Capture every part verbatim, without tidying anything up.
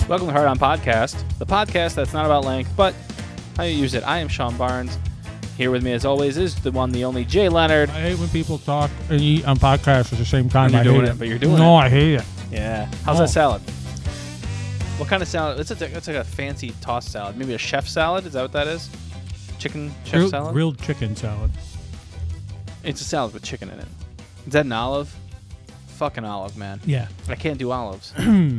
Welcome to Hard On Podcast, the podcast that's not about length, but how you use it. I am Sean Barnes. Here with me, as always, is the one, the only Jay Leonard. I hate when people talk and eat on podcasts at the same time. You're I doing hate it, it, but you're doing no, it. I hate it. Yeah. How's No. that salad? What kind of salad? It's, a, it's like a fancy tossed salad. Maybe a chef salad? Is that what that is? Chicken chef Grilled, salad? grilled chicken salad. It's a salad with chicken in it. Is that an olive? Fucking olive, man. Yeah. I can't do olives.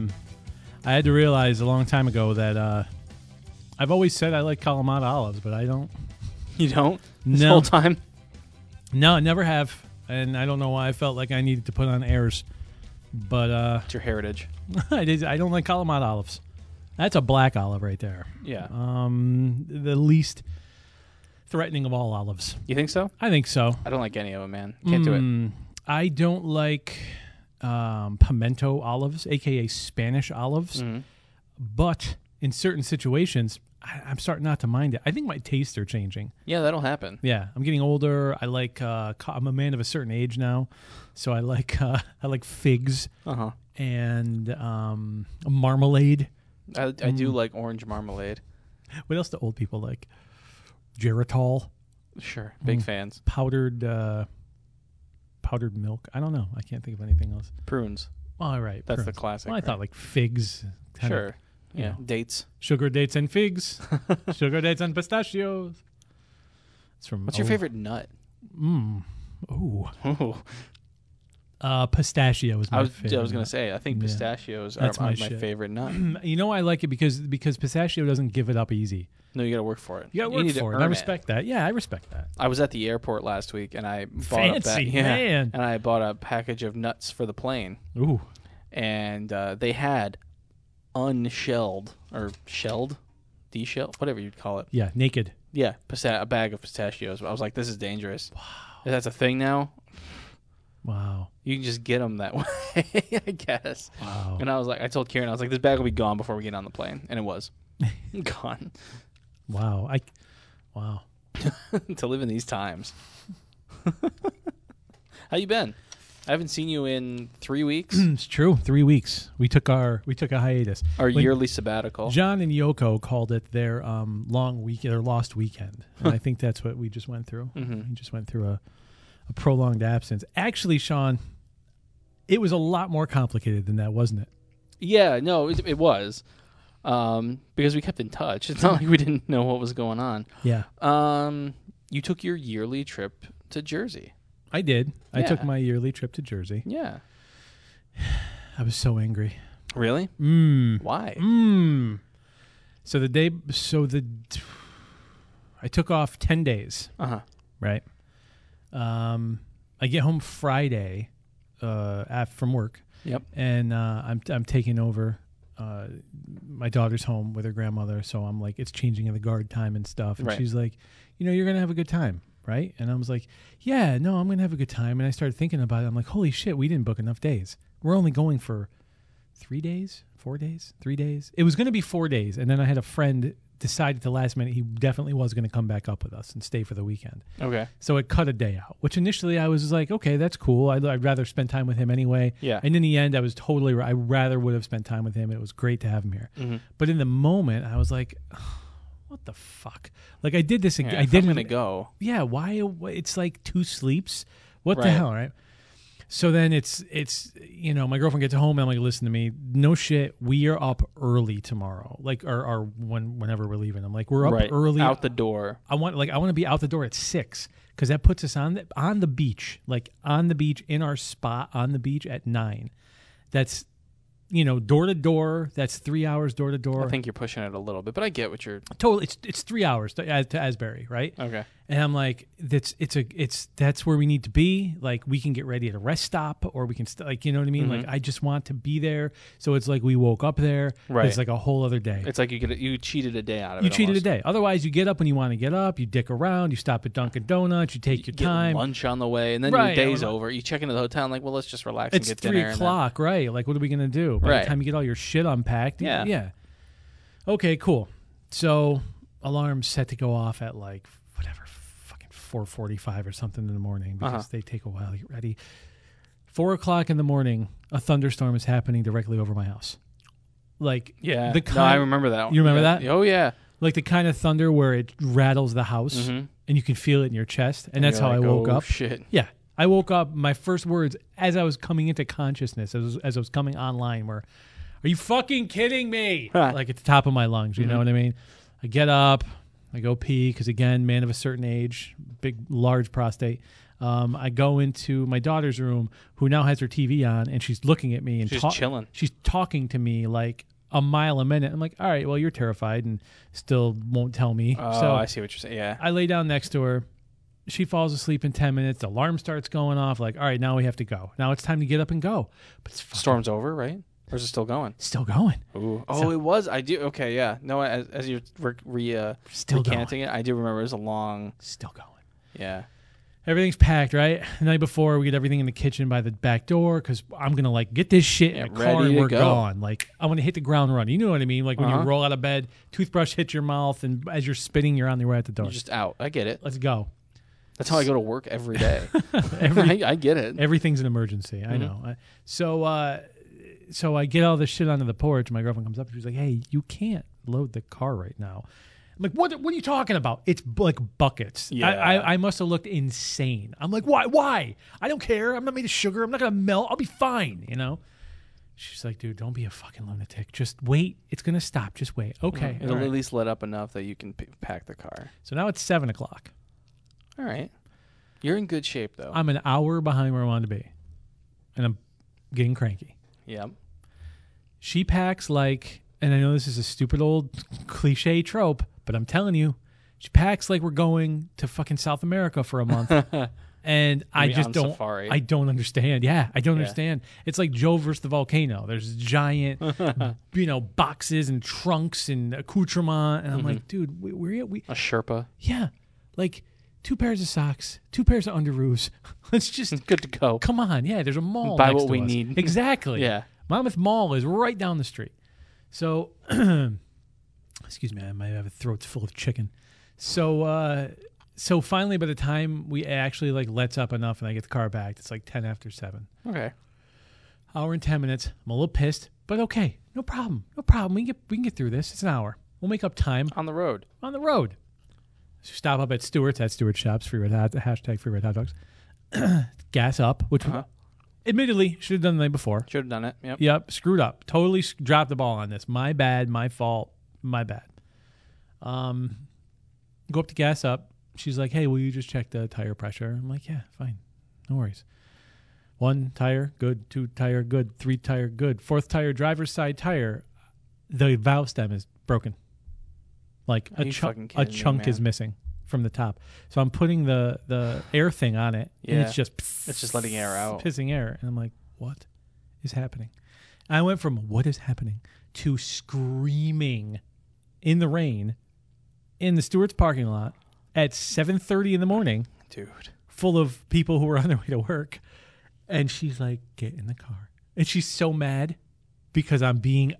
I had to realize a long time ago that uh, I've always said I like Kalamata olives, but I don't. You don't? This No. whole time? No, I never have. And I don't know why I felt like I needed to put on airs. But uh, It's your heritage. I, did, I don't like Kalamata olives. That's a black olive right there. Yeah. Um, the least threatening of all olives. You think so? I think so. I don't like any of them, man. Can't do it. Mm, I don't like um, pimento olives, a k a. Spanish olives. Mhm. But in certain situations, I, I'm starting not to mind it. I think my tastes are changing. Yeah, that'll happen. Yeah, I'm getting older. I like. Uh, co- I'm a man of a certain age now, so I like. Uh, I like figs Uh-huh. and um, marmalade. I, I do Mm. like orange marmalade. What else do old people like? Geritol, Sure. Big Mm. fans. powdered uh, powdered milk. I don't know. I can't think of anything else. Prunes. All right, That's the prunes. classic. Well, I right? thought like figs. kind of, Sure. you Yeah. know. Dates. Sugar dates and figs. Sugar dates and pistachios. It's from. What's your oh, favorite nut? Mm. Ooh. Ooh. Uh, pistachio is my I was favorite. I was gonna nut. say I think Yeah. pistachios are That's my, my my shit. favorite nut. You know I like it because because pistachio doesn't give it up easy. No, you got to work for it. You got to work need to for it. and I earn respect that. Yeah, I respect that. I was at the airport last week and I bought a Fancy, ba- yeah, man. and I bought a package of nuts for the plane, Ooh. and uh, they had unshelled or shelled, deshelled, whatever you'd call it. Yeah, naked. Yeah, pista- a bag of pistachios. I was like, this is dangerous. Wow, if that's a thing now. Wow. You can just get them that way, I guess. Wow. And I was like, I told Kieran, I was like, this bag will be gone before we get on the plane, and it was gone. Wow. I. Wow. To live in these times. How you been? I haven't seen you in three weeks. It's true. Three weeks. We took our we took a hiatus. Our When yearly sabbatical. John and Yoko called it their um, long week, their lost weekend, and I think that's what we just went through. Mhm. We just went through a, a prolonged absence. Actually, Sean, it was a lot more complicated than that, wasn't it? Yeah, no, it, it was. Um, because we kept in touch. It's not like we didn't know what was going on. Yeah, Um, you took your yearly trip to Jersey. I did. I took Yeah. my yearly trip to Jersey. Yeah. I was so angry. Really? Mmm. Why? Mmm. So the day, so the, I took off ten days. Uh-huh. Right. Um, I get home Friday, uh, af- from work, Yep. and uh, I'm I'm taking over. Uh, my daughter's home with her grandmother, so I'm like, it's changing in the guard time and stuff. And Right. she's like, you know, you're gonna have a good time, right? And I was like, yeah, no, I'm gonna have a good time. And I started thinking about it. I'm like, holy shit, we didn't book enough days. We're only going for three days, four days, three days. It was gonna be four days, and then I had a friend decide at the last minute he definitely was gonna come back up with us and stay for the weekend. Okay. So it cut a day out, which initially I was like, okay, that's cool. I'd, I'd rather spend time with him anyway. Yeah. And in the end, I was totally right. I rather would have spent time with him. It was great to have him here. Mm-hmm. But in the moment, I was like, what the fuck? Like I did this again. Yeah, I if didn't. I'm gonna go. Yeah. Why? It's like two sleeps. What the Right. hell, right? So then it's it's you know, my girlfriend gets home and I'm like, listen to me, no shit, we are up early tomorrow, like or, or when whenever we're leaving. I'm like, we're up right. early. Out the door. I want like I want to be out the door at six because that puts us on the on the beach, like on the beach in our spot on the beach at nine. That's you know door to door. That's three hours door to door. I think you're pushing it a little bit, but I get what you're. Totally, it's it's three hours to, as- to Asbury, right? Okay. And I'm like, that's it's a it's that's where we need to be. Like we can get ready at a rest stop, or we can st- like you know what I mean. Mhm. Like I just want to be there. So it's like we woke up there. Right. It's like a whole other day. It's like you get you cheated a day out of You it. cheated almost. a day. Otherwise, you get up when you want to get up. You dick around. You stop at Dunkin' Donuts. You take You your get time. lunch on the way, and then Right, your day's yeah, well, over. You check into the hotel, and like, well, let's just relax It's and get three dinner. and then- o'clock, right? Like, what are we gonna do? By Right. the time you get all your shit unpacked, Yeah. yeah. Okay, cool. So alarm's set to go off at like whatever, fucking four forty-five or something in the morning because Uh-huh. they take a while to get ready. Four o'clock in the morning, a thunderstorm is happening directly over my house. like Yeah. the kind, no, I remember that. You remember yeah. that? Oh yeah. Like the kind of thunder where it rattles the house Mm-hmm. and you can feel it in your chest, and, And that's you're how like, I woke oh, up. Shit. Yeah, I woke up. My first words as I was coming into consciousness, as, as I was coming online, were, "Are you fucking kidding me?" Like at the top of my lungs. You Mm-hmm. know what I mean? I get up, I go pee because again, man of a certain age, big, large prostate. Um, I go into my daughter's room, who now has her T V on, and she's looking at me and She's ta- chilling. She's talking to me like a mile a minute. I'm like, all right, well, you're terrified and still won't tell me. Oh, so I see what you're saying. Yeah. I lay down next to her. She falls asleep in ten minutes. The alarm starts going off. Like, all right, now we have to go. Now it's time to get up and go. But it's fucking Storm's over, right? Or is it still going? still going. Ooh. Oh, So- it was. I do. Okay, yeah. No, as, as you're re, re, uh, Still recanting it, I do remember it was a long. Still going. Yeah. Everything's packed, right? The night before, we get everything in the kitchen by the back door because I'm going to, like, get this shit Yeah, in the car ready and to we're go. gone. Like, I'm going to hit the ground running. You know what I mean? Like, when Uh-huh. you roll out of bed, toothbrush hits your mouth, and as you're spitting, you're on the way out the door. You're just out. I get it. Let's go. That's how I go to work every day. Every, I, I get it. everything's an emergency. I Mhm. know. I, so, uh, so I get all this shit onto the porch. My girlfriend comes up and she's like, "Hey, you can't load the car right now." I'm like, "What? What are you talking about? It's bu- like buckets." Yeah. I, I, I must have looked insane. I'm like, "Why? Why? I don't care. I'm not made of sugar. I'm not gonna melt. I'll be fine." You know. She's like, "Dude, don't be a fucking lunatic. Just wait. It's gonna stop. Just wait." Okay. It'll all right. at least let up enough that you can p- pack the car. So now it's seven o'clock. All right. You're in good shape, though. I'm an hour behind where I wanted to be, and I'm getting cranky. Yep. She packs like, and I know this is a stupid old cliche trope, but I'm telling you, she packs like we're going to fucking South America for a month. And I mean just on don't, safari? I don't understand. Yeah, I don't Yeah. understand. It's like Joe versus the volcano. There's giant, you know, boxes and trunks and accoutrement. And I'm Mm-hmm. like, dude, we, we're, we, A Sherpa. yeah, like two pairs of socks, two pairs of underoos. Let's just, Good to go. come on. Yeah, there's a mall Buy next what to we us. need. Exactly. Yeah. Monmouth Mall is right down the street. So, excuse me, I might have a throat full of chicken. So, uh, so finally, by the time we actually like lets up enough and I get the car back, it's like ten after seven. Okay. Hour and ten minutes. I'm a little pissed, but okay, no problem, no problem. We can get we can get through this. It's an hour. We'll make up time On the road. on the road. So stop up at Stewart's at Stewart Shops. Free red hot hashtag free red hot dogs. Gas up, which Uh-huh. admittedly should have done the night before. Should have done it. Yep. Yep, screwed up. Totally s- dropped the ball on this. My bad, my fault, my bad. Um, go up to gas up. She's like, "Hey, will you just check the tire pressure?" I'm like, "Yeah, fine, no worries." One tire, good. Two tire, good. Three tire, good. Fourth tire, driver's side tire. The valve stem is broken. Like Are a you chunk, fucking a kidding me, chunk is man? missing from the top. So I'm putting the the air thing on it, and Yeah. it's just It's just letting air out. pissing air, and I'm like, "What is happening?" I went from "What is happening" to screaming in the rain in the Stewart's parking lot at seven thirty in the morning, Dude. full of people who were on their way to work. And she's like, "Get in the car," and she's so mad because I'm being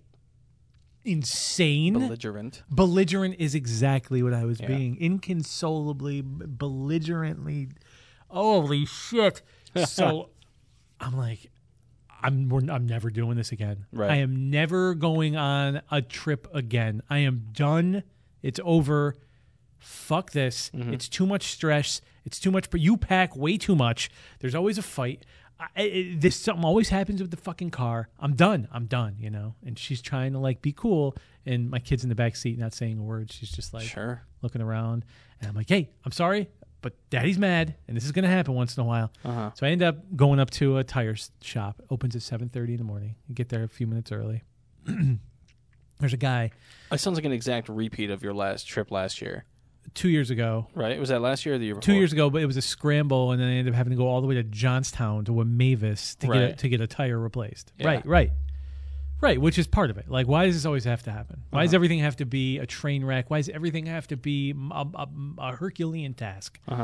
insane. Belligerent. Belligerent is exactly what I was Yeah. being. Inconsolably, b- belligerently. Holy shit. So I'm like, I'm we're, I'm never doing this again. Right. I am never going on a trip again. I am done. It's over. Fuck this. Mm-hmm. It's too much stress. It's too much. But you pack way too much. There's always a fight. I, I, this something always happens with the fucking car. I'm done. I'm done. You know. And she's trying to like be cool, and my kid's in the back seat, not saying a word. She's just like Sure. looking around, and I'm like, "Hey, I'm sorry, but Daddy's mad, and this is gonna happen once in a while." Uh-huh. So I end up going up to a tire s- shop. Opens at seven thirty in the morning. You get there a few minutes early. There's a guy That sounds like an exact repeat of your last trip last year, two years ago. right? Was that last year or the year before? Two years ago, but it was a scramble, and then I ended up having to go all the way to Johnstown to a Mavis to get a, Right. to get a tire replaced. Yeah. Right, right, right. Which is part of it. Like, why does this always have to happen? Why does Uh-huh. everything have to be a train wreck? Why does everything have to be a, a, a Herculean task? Uh-huh.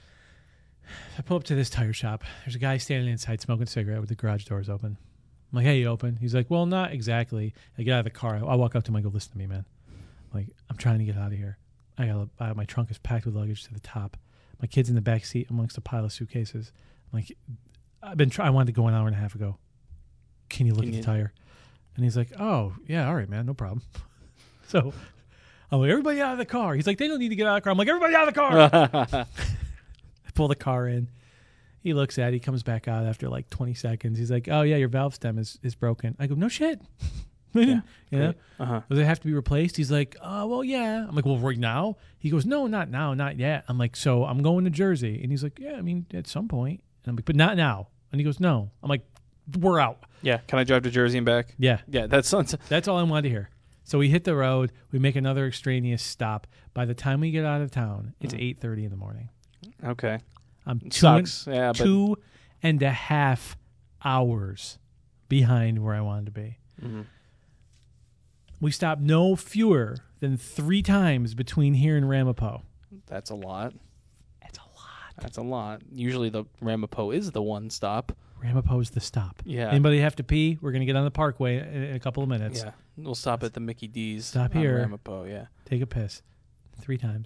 I pull up to this tire shop. There's a guy standing inside smoking a cigarette with the garage doors open. I'm like, "Hey, you open?" He's like, "Well, not exactly." I get out of the car. I walk up to him. I go, "Listen to me, man. I'm like, I'm trying to get out of here. I got uh, my trunk is packed with luggage to the top. My kid's in the back seat amongst a pile of suitcases. I'm like, I've been trying. I wanted to go an hour and a half ago. Can you look Can at you- the tire?" And he's like, oh, yeah, all right, man, no problem. So I'm like, everybody out of the car. He's like, they don't need to get out of the car. I'm like, everybody out of the car. I pull the car in. He looks at it. He comes back out after like twenty seconds. He's like, oh, yeah, your valve stem is, is broken. I go, no shit. Yeah, you know? Uh-huh. Does it have to be replaced? He's like, oh, well, yeah. I'm like, well, right now? He goes, no, not now, not yet. I'm like, so I'm going to Jersey. And he's like, yeah, I mean, at some point. And I'm like, but not now. And he goes, no. I'm like, we're out. Yeah. Can I drive to Jersey and back? Yeah. Yeah, that sounds... That's all I wanted to hear. So we hit the road. We make another extraneous stop. By the time we get out of town, it's eight thirty in the morning. Okay. I'm two, Sucks. and, Yeah, but... two and a half hours behind where I wanted to be. Mm-hmm. We stopped no fewer than three times between here and Ramapo. That's a lot. That's a lot. That's a lot. Usually the Ramapo is the one stop. Ramapo's the stop. Yeah. Anybody have to pee? We're going to get on the parkway in, in a couple of minutes. Yeah. We'll stop at the Mickey D's. Stop on here. Ramapo, yeah. Take a piss. Three times.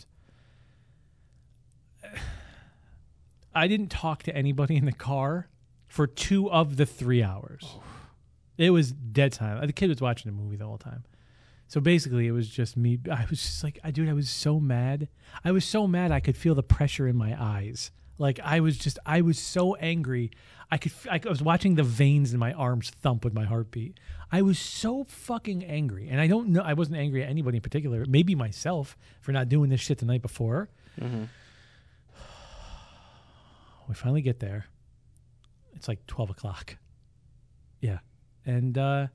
I didn't talk to anybody in the car for two of the three hours. Oh. It was dead time. The kid was watching the movie the whole time. So basically, it was just me. I was just like, I, dude, I was so mad. I was so mad I could feel the pressure in my eyes. Like, I was just, I was so angry. I could, I was watching the veins in my arms thump with my heartbeat. I was so fucking angry. And I don't know, I wasn't angry at anybody in particular. Maybe myself for not doing this shit the night before. Mm-hmm. We finally get there. It's like twelve o'clock. Yeah. And, uh,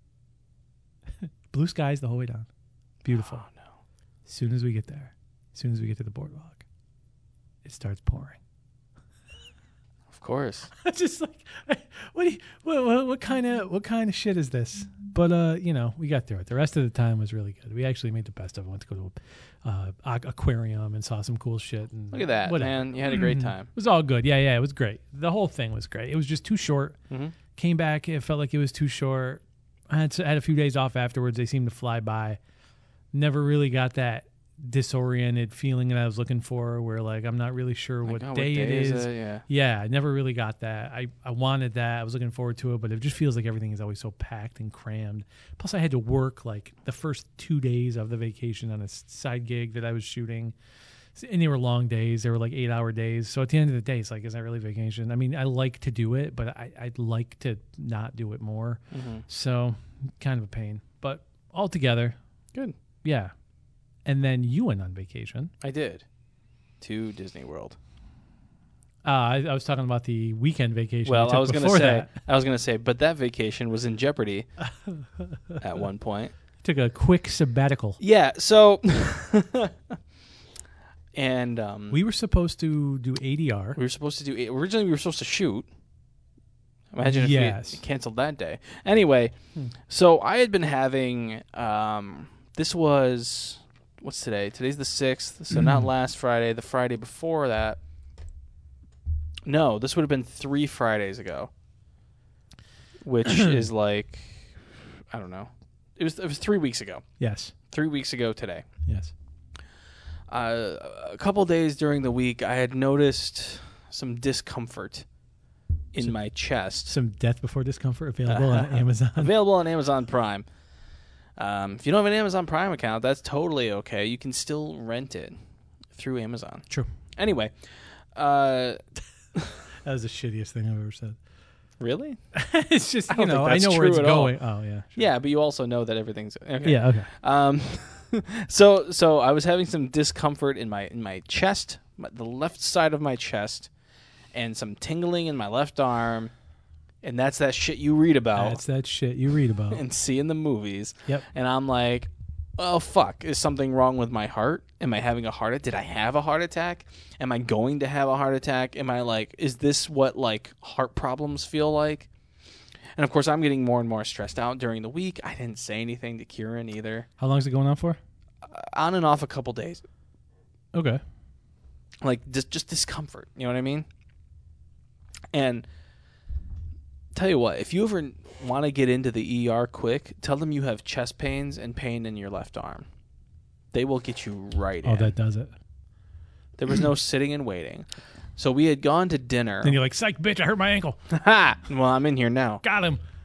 blue skies the whole way down. Beautiful. Oh, no. As soon as we get there, as soon as we get to the boardwalk, it starts pouring. Of course. It's just like, what, do you, what, what, what kind of what kind of shit is this? But uh, you know, we got through it. The rest of the time was really good. We actually made the best of it. Went to go to uh, aquarium and saw some cool shit. And look at that, whatever. man! You had a great Mm-hmm. time. It was all good. Yeah, yeah, it was great. The whole thing was great. It was just too short. Mm-hmm. Came back, it felt like it was too short. I had, to, I had a few days off afterwards. They seemed to fly by. Never really got that disoriented feeling that I was looking for, where like I'm not really sure Like, what, oh, day what day it is. is. It? Yeah. Yeah, I never really got that. I, I wanted that. I was looking forward to it, but it just feels like everything is always so packed and crammed. Plus, I had to work like the first two days of the vacation on a side gig that I was shooting. And they were long days. They were like eight-hour days. So at the end of the day, it's like, is that really vacation? I mean, I like to do it, but I, I'd like to not do it more. Mm-hmm. So kind of a pain. But altogether, good. Yeah. And then you went on vacation. I did. To Disney World. Uh, I, I was talking about the weekend vacation. Well, I was going to say, I was going to say, but that vacation was in jeopardy at one point. Took a quick sabbatical. Yeah. So, and um, we were supposed to do A D R. We were supposed to do. Originally, we were supposed to shoot. Imagine if yes. we canceled that day. Anyway, hmm. so I had been having. Um, this was. What's today? Today's the sixth, so not last Friday, the Friday before that. No, this would have been three Fridays ago, which is like, I don't know. It was it was three weeks ago. Yes. Three weeks ago today. Yes. Uh, a couple days during the week, I had noticed some discomfort in some, my chest. Some death before discomfort available on Amazon. Available on Amazon Prime. Um, if you don't have an Amazon Prime account, that's totally okay. You can still rent it through Amazon. True. Anyway. Uh, that was the shittiest thing I've ever said. Really? It's just, you I know, I know where it's going. All. Oh, yeah. Sure. Yeah, but you also know that everything's... Okay. Yeah, okay. Um, so so I was having some discomfort in my in my chest, my, the left side of my chest, and some tingling in my left arm. And that's that shit you read about. That's that shit you read about. And see in the movies. Yep. And I'm like, oh, fuck. Is something wrong with my heart? Am I having a heart attack? Did I have a heart attack? Am I going to have a heart attack? Am I like, is this what like heart problems feel like? And of course, I'm getting more and more stressed out during the week. I didn't say anything to Kieran either. How long is it going on for? Uh, on and off a couple days. Okay. Like just, just discomfort. You know what I mean? And... Tell you what, if you ever want to get into the E R quick, tell them you have chest pains and pain in your left arm. They will get you right oh, in. Oh, that does it. There was no sitting and waiting. So we had gone to dinner. Then you're like, psych, bitch, I hurt my ankle. Ha! Well, I'm in here now. Got him.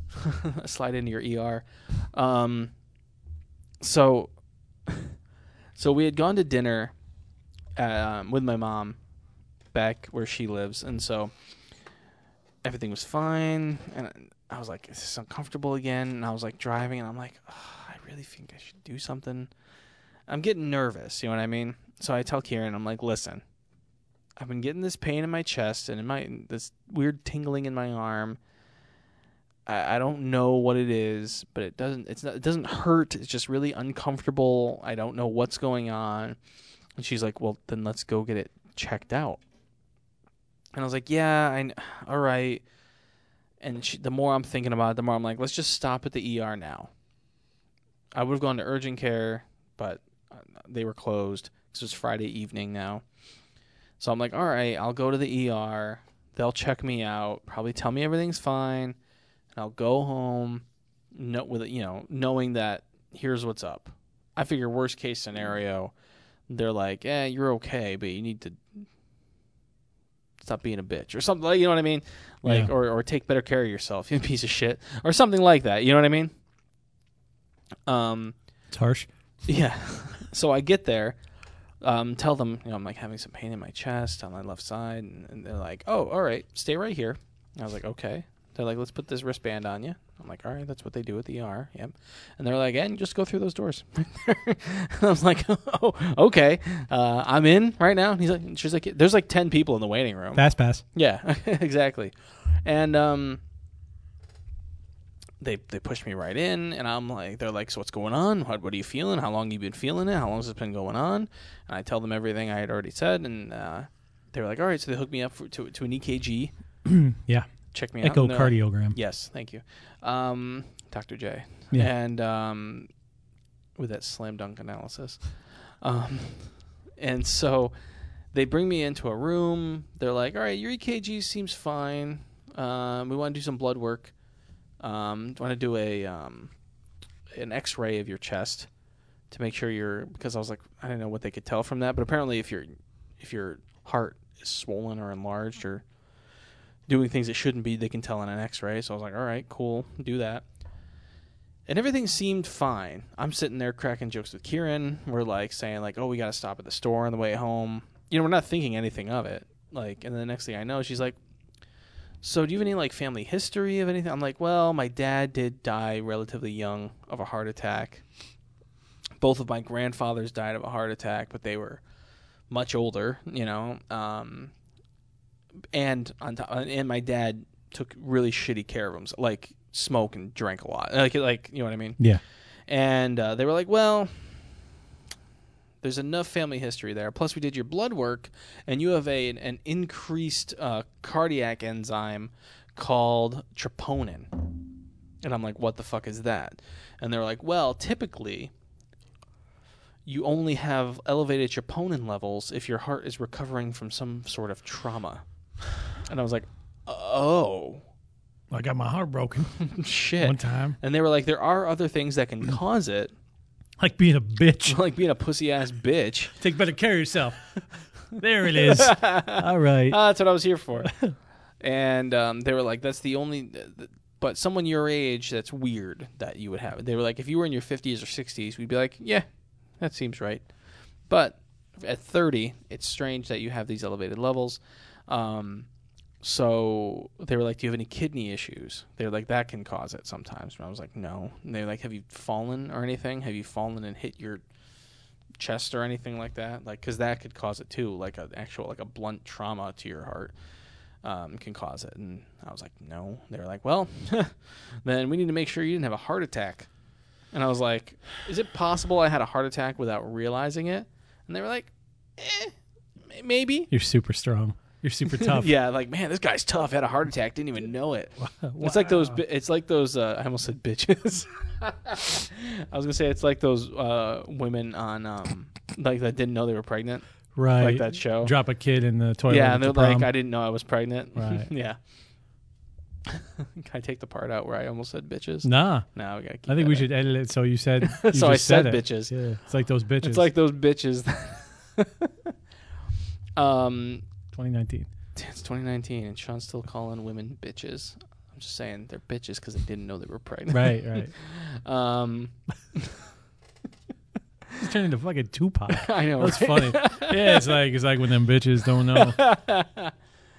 slide into your E R. Um, so, so we had gone to dinner um, with my mom back where she lives, and so everything was fine. And I was like, "Is this uncomfortable again?" And I was like driving, and I'm like, oh, "I really think I should do something." I'm getting nervous, you know what I mean? So I tell Kieran, I'm like, "Listen, I've been getting this pain in my chest and in my this weird tingling in my arm. I, I don't know what it is, but it doesn't it's not it doesn't hurt. It's just really uncomfortable. I don't know what's going on." And she's like, "Well, then let's go get it checked out." And I was like, "Yeah, I all right." And she, the more I'm thinking about it, the more I'm like, "Let's just stop at the E R now." I would have gone to urgent care, but they were closed. This was Friday evening now. So I'm like, all right, I'll go to the E R. They'll check me out, probably tell me everything's fine, and I'll go home, no, with you know, knowing that here's what's up. I figure worst case scenario, they're like, "Eh, you're okay, but you need to stop being a bitch," or something. Like, you know what I mean? Like, Yeah. or or take better care of yourself, you piece of shit, or something like that. You know what I mean? Um, It's harsh. yeah. So I get there. Um, tell them, you know, I'm like having some pain in my chest on my left side, and, and they're like, "Oh, all right, stay right here." And I was like, "Okay." They're like, "Let's put this wristband on you." I'm like, "All right, that's what they do at the E R." Yep. And they're like, "And just go through those doors." I was like, "Oh, okay, uh, I'm in right now." And he's like, "She's like, there's like ten people in the waiting room." Fast pass. Yeah, exactly. And um, they they pushed me right in, and I'm like, they're like, "So what's going on? What what are you feeling? How long you been feeling it? How long has it been going on?" And I tell them everything I had already said, and uh, they were like, "All right." So they hooked me up for, to to an E K G. Yeah. Check me out. Echocardiogram. Yes, thank you, um, Doctor J. Yeah. And um, with that slam dunk analysis, um, and so they bring me into a room. They're like, "All right, your E K G seems fine. Um, we want to do some blood work. Um, want to do a um, an X-ray of your chest to make sure you're." Because I was like, I don't know what they could tell from that, but apparently, if your if your heart is swollen or enlarged or doing things it shouldn't be, they can tell in an X-ray. So I was like, all right, cool, do that. And everything seemed fine. I'm sitting there cracking jokes with Kieran. We're like saying like, "Oh, we got to stop at the store on the way home." You know, we're not thinking anything of it. Like, and then the next thing I know, she's like, "So do you have any like family history of anything?" I'm like, "Well, my dad did die relatively young of a heart attack. Both of my grandfathers died of a heart attack, but they were much older, you know. Um, and on top, and my dad took really shitty care of him, like smoke and drank a lot, like like you know what I mean." Yeah. And uh, they were like, "Well, there's enough family history there. Plus, we did your blood work, and you have a an increased uh, cardiac enzyme called troponin." And I'm like, "What the fuck is that?" And they're like, "Well, typically, you only have elevated troponin levels if your heart is recovering from some sort of trauma." And I was like, "Oh, I got my heart broken shit." one time. And they were like, "There are other things that can cause it, Like being a bitch. like being a pussy ass bitch." Take better care of yourself. There it is. All right. Ah, that's what I was here for. And um, they were like, "That's the only." But someone your age, that's weird that you would have it. They were like, if you were in your fifties or sixties, we'd be like, "Yeah, that seems right." But at thirty, it's strange that you have these elevated levels. Um, so they were like, "Do you have any kidney issues?" They were like, "That can cause it sometimes." And I was like, "No." And they were like, "Have you fallen or anything? Have you fallen and hit your chest or anything like that?" Like, because that could cause it too, like an actual, like a blunt trauma to your heart um, can cause it. And I was like, "No." They were like, "Well, then we need to make sure you didn't have a heart attack." And I was like, "Is it possible I had a heart attack without realizing it?" And they were like, "Eh, maybe." You're super strong. You're super tough. Yeah, like, "Man, this guy's tough. Had a heart attack, didn't even know it." Wow. It's like those. bi- It's like those. Uh, I almost said bitches. I was gonna say it's like those uh, women on um, like that didn't know they were pregnant, Right. like that show. Drop a kid in the toilet. Yeah, at and they're the like, prom. "I didn't know I was pregnant." Right. Yeah. Can I take the part out where I almost said bitches? Nah. No, we gotta keep I think that we in. should edit it so you said. You So I just said it. bitches. Yeah. It's like those bitches. It's like those bitches. um, twenty nineteen. it's twenty nineteen, and Sean's still calling women bitches. I'm just saying they're bitches because they didn't know they were pregnant. Right, right. um, He's turning into fucking Tupac. I know. That's right? funny. Yeah, it's like it's like when them bitches don't know.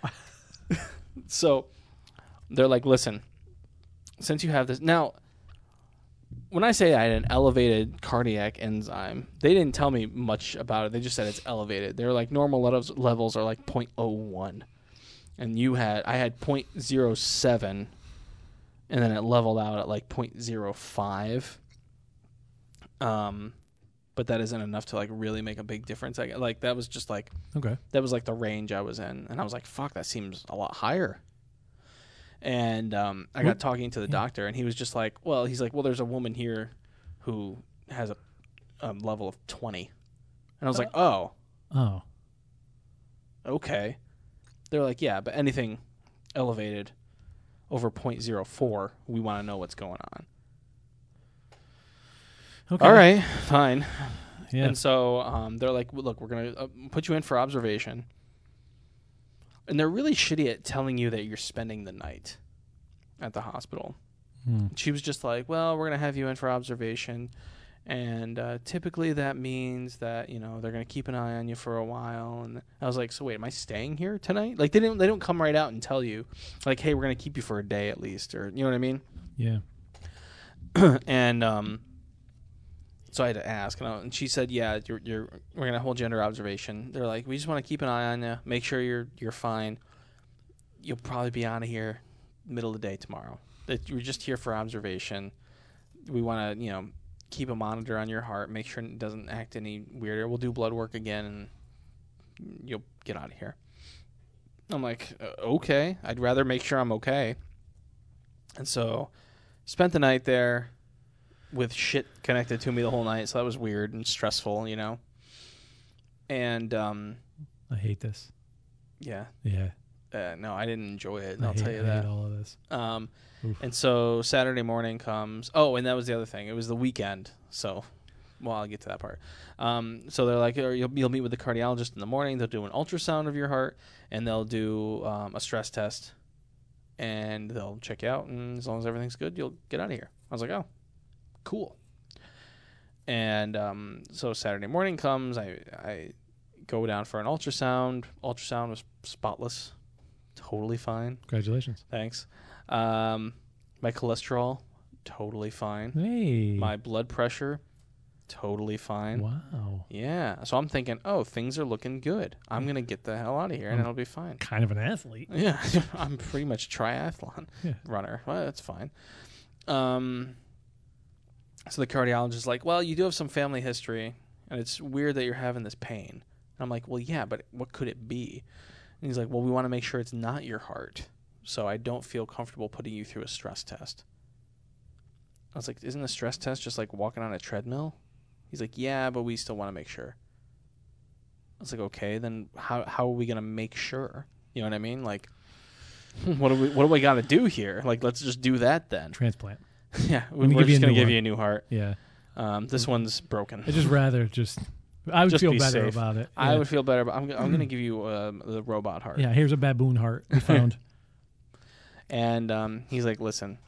So they're like, listen, since you have this now. When I say I had an elevated cardiac enzyme, they didn't tell me much about it. They just said it's elevated. They're like normal levels levels are like zero point zero one, and you had I had zero point zero seven, and then it leveled out at like zero point zero five. Um, but that isn't enough to like really make a big difference. I, like that was just like Okay. that was like the range I was in, and I was like, "Fuck, that seems a lot higher." And um, I got What? talking to the Yeah. doctor, and he was just like, well, he's like, well, there's a woman here who has a, a level of twenty. And I was like, oh, Oh. okay. They're like, yeah, but anything elevated over zero point zero four, we want to know what's going on. Okay. All right, fine. Yeah. And so um, they're like, well, look, we're going to uh, put you in for observation. And they're really shitty at telling you that you're spending the night at the hospital. Hmm. She was just like, well, we're going to have you in for observation. And uh, typically that means that, you know, they're going to keep an eye on you for a while. And I was like, so wait, am I staying here tonight? Like, they didn't, they don't come right out and tell you, like, hey, we're going to keep you for a day at least. Or, you know what I mean? Yeah. and um, so I had to ask. And, I, and she said, yeah, you're, you're, we're going to hold you under observation. They're like, we just want to keep an eye on you, make sure you're you're fine. You'll probably be out of here middle of the day tomorrow. That you're just here for observation. We want to, you know, keep a monitor on your heart, make sure it doesn't act any weirder. We'll do blood work again, and you'll get out of here. I'm like, uh, okay. I'd rather make sure I'm okay. And so spent the night there with shit connected to me the whole night, so that was weird and stressful, you know. And, um, I hate this. yeah. Yeah. Uh, no, I didn't enjoy it, I I'll hate, tell you I that. hate all of this. Um, Oof. and so Saturday morning comes. Oh, and that was the other thing. It was the weekend. So, well, I'll get to that part. Um, so they're like, you'll, you'll meet with the cardiologist in the morning. They'll do an ultrasound of your heart, and they'll do um, a stress test, and they'll check you out. And as long as everything's good, you'll get out of here. I was like, oh, cool. And um, so Saturday morning comes. I I go down for an ultrasound. Ultrasound was spotless, totally fine. Congratulations. Thanks. Um, my cholesterol, totally fine. Hey. My blood pressure, totally fine. Wow. Yeah. So I'm thinking, oh, things are looking good. I'm going to get the hell out of here and Um, it'll be fine. Kind of an athlete. Yeah. I'm pretty much a triathlon Yeah. runner. Well, that's fine. Um, so the cardiologist is like, well, you do have some family history, and it's weird that you're having this pain. And I'm like, well, yeah, but what could it be? And he's like, well, we want to make sure it's not your heart. So I don't feel comfortable putting you through a stress test. I was like, isn't a stress test just like walking on a treadmill? He's like, yeah, but we still want to make sure. I was like, okay, then how how are we gonna make sure? You know what I mean? Like, what do we what do we got to do here? Like, let's just do that then. Transplant. Yeah, Let me we're give you just a gonna new give one. you a new heart. Yeah. Um, this one's broken. I'd just rather just. I would Just feel be better safe. about it. I Yeah. would feel better, but I'm I'm gonna give you um, the robot heart. Yeah. Here's a baboon heart we found. And um, he's like, listen.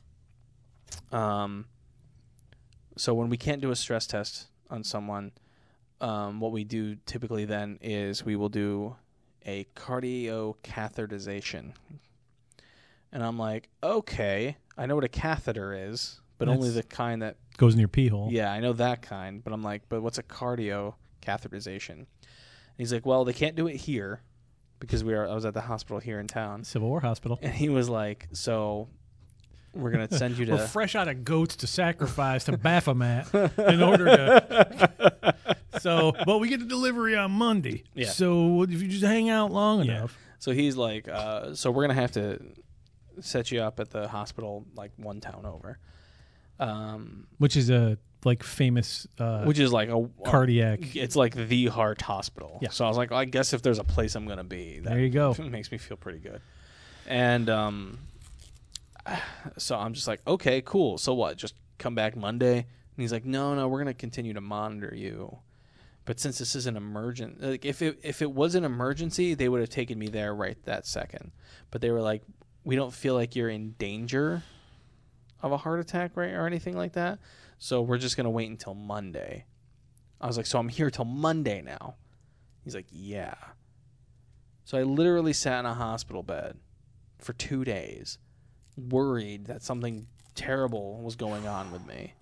Um. So when we can't do a stress test on someone, um, what we do typically then is we will do a cardiocatheterization. And I'm like, okay, I know what a catheter is, but only That's- the kind that, Goes in your pee hole. yeah, I know that kind. But I'm like, but what's a cardiocatheterization? And he's like, well, they can't do it here because we are. I was at the hospital here in town. Civil War Hospital. And he was like, so we're going to send you to... We're fresh out of goats to sacrifice to Baphomet in order to. So, but we get a delivery on Monday. Yeah. So if you just hang out long Yeah. enough. So he's like, uh, so we're going to have to set you up at the hospital like one town over. Um, Which is a like famous uh, which is like a... cardiac. It's like the heart hospital. Yeah. So I was like, well, I guess if there's a place I'm going to be, that There you go. makes me feel pretty good. And um, so I'm just like, okay, cool. So what? Just come back Monday? And he's like, no, no, we're going to continue to monitor you. But since this is an emergent, like if it if it was an emergency, they would have taken me there right that second. But they were like, we don't feel like you're in danger of a heart attack, right, or anything like that. So we're just going to wait until Monday. I was like, so I'm here till Monday now. He's like, yeah. So I literally sat in a hospital bed for two days, worried that something terrible was going on with me.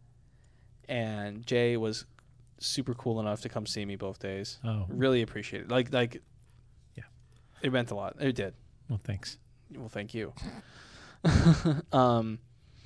And Jay was super cool enough to come see me both days. Oh. Really appreciate it. Like, like, yeah, it meant a lot. It did. Well, thanks. Well, thank you. um,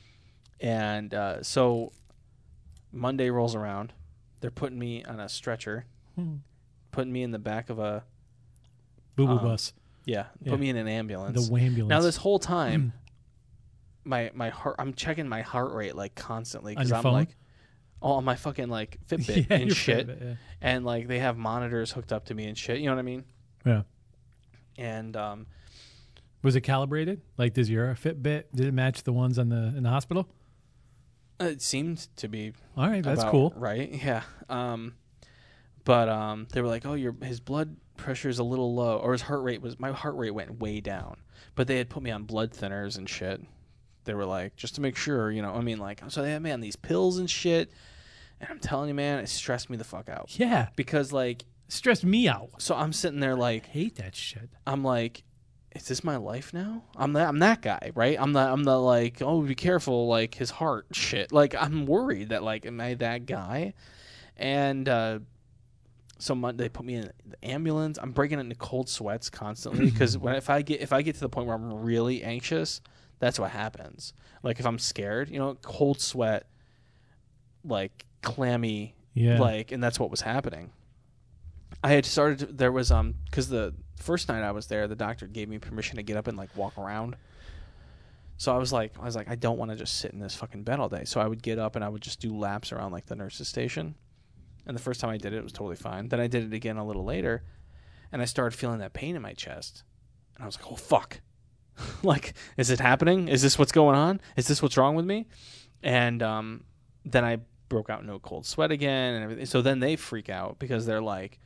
and uh, so Monday rolls around. They're putting me on a stretcher, hmm. putting me in the back of a boo boo um, bus. Yeah, yeah, put me in an ambulance. The ambulance. Now this whole time, my my heart. I'm checking my heart rate like constantly because I'm phone? like, oh, on my fucking like Fitbit yeah, and shit, Fitbit, yeah. and like they have monitors hooked up to me and shit. You know what I mean? Yeah. And um, was it calibrated? Like, does your Fitbit did it match the ones on the in the hospital? it seemed to be. All right, that's about cool. Right? Yeah. Um, but um, they were like, oh, your his blood pressure is a little low, or his heart rate was. My heart rate went way down, but they had put me on blood thinners and shit. They were like, just to make sure, you know. I mean, like, so they had me on these pills and shit. And I'm telling you, man, it stressed me the fuck out. Yeah, Because like, stressed me out. so I'm sitting there like, I hate that shit. I'm like, is this my life now? I'm that I'm that guy, right? I'm the I'm the like, oh, be careful, like his heart shit. Like I'm worried that like, am I that guy? And uh, so Monday they put me in the ambulance. I'm breaking into cold sweats constantly because when if I get if I get to the point where I'm really anxious, that's what happens. Like if I'm scared, you know, cold sweat, like clammy, Yeah. like, and that's what was happening. I had started. To, there was um because the first night I was there, the doctor gave me permission to get up and like walk around. So I was like, I was like, I don't want to just sit in this fucking bed all day. So I would get up and I would just do laps around like the nurse's station. And the first time I did it, it was totally fine. Then I did it again a little later, and I started feeling that pain in my chest, and I was like, oh fuck, like, is it happening? Is this what's going on? Is this what's wrong with me? And um, then I broke out no cold sweat again and everything. So then they freak out because they're like,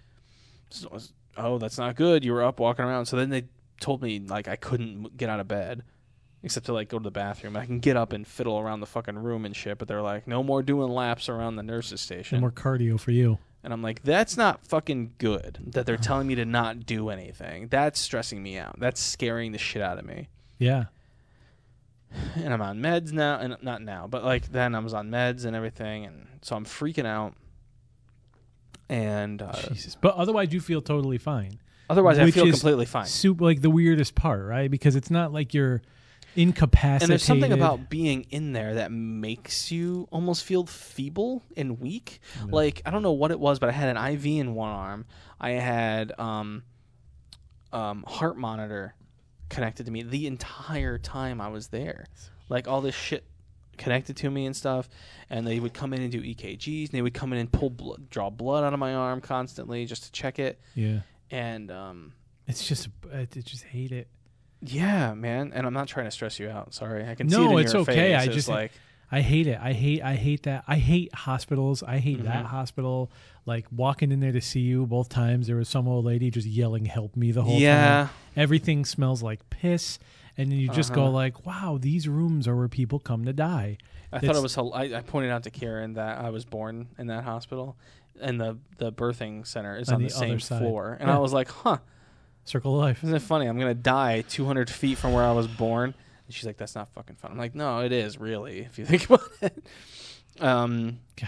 oh, that's not good. You were up walking around. So then they told me like I couldn't get out of bed except to like go to the bathroom. I can get up and fiddle around the fucking room and shit, but they're like, no more doing laps around the nurse's station. No more cardio for you. And I'm like, that's not fucking good that they're telling me to not do anything. That's stressing me out. That's scaring the shit out of me. Yeah. And I'm on meds now, and not now, but like then I was on meds and everything, and so I'm freaking out. And uh, Jesus. But otherwise, you feel totally fine. Otherwise, I Which feel is completely fine. Super, like the weirdest part, right? Because it's not like you're incapacitated. And there's something about being in there that makes you almost feel feeble and weak. No. Like, I don't know what it was, but I had an I V in one arm. I had um, um, heart monitor connected to me the entire time I was there. Like, all this shit connected to me and stuff. And they would come in and do E K Gs, and they would come in and pull blood, draw blood out of my arm constantly just to check it. Yeah. And um, it's just, I just hate it. yeah, man. And I'm not trying to stress you out. Sorry, I can see it No, in it's your okay. face. I It's just like, I hate it. I hate I hate that. I hate hospitals. I hate Mhm. that hospital. Like walking in there to see you both times, there was some old lady just yelling, "Help me!" the whole yeah. time. Everything smells like piss, and then you just go Uh-huh. like, "Wow, these rooms are where people come to die." I It's- thought it was. hel- I, I pointed out to Kieran that I was born in that hospital, and the the birthing center is On on, the the, other same side. floor. And Yeah. I was like, "Huh, Circle of life. isn't it funny? I'm gonna die two hundred feet from where I was born." And she's like, "That's not fucking fun." I'm like, "No, it is really if you think about it." Um. God.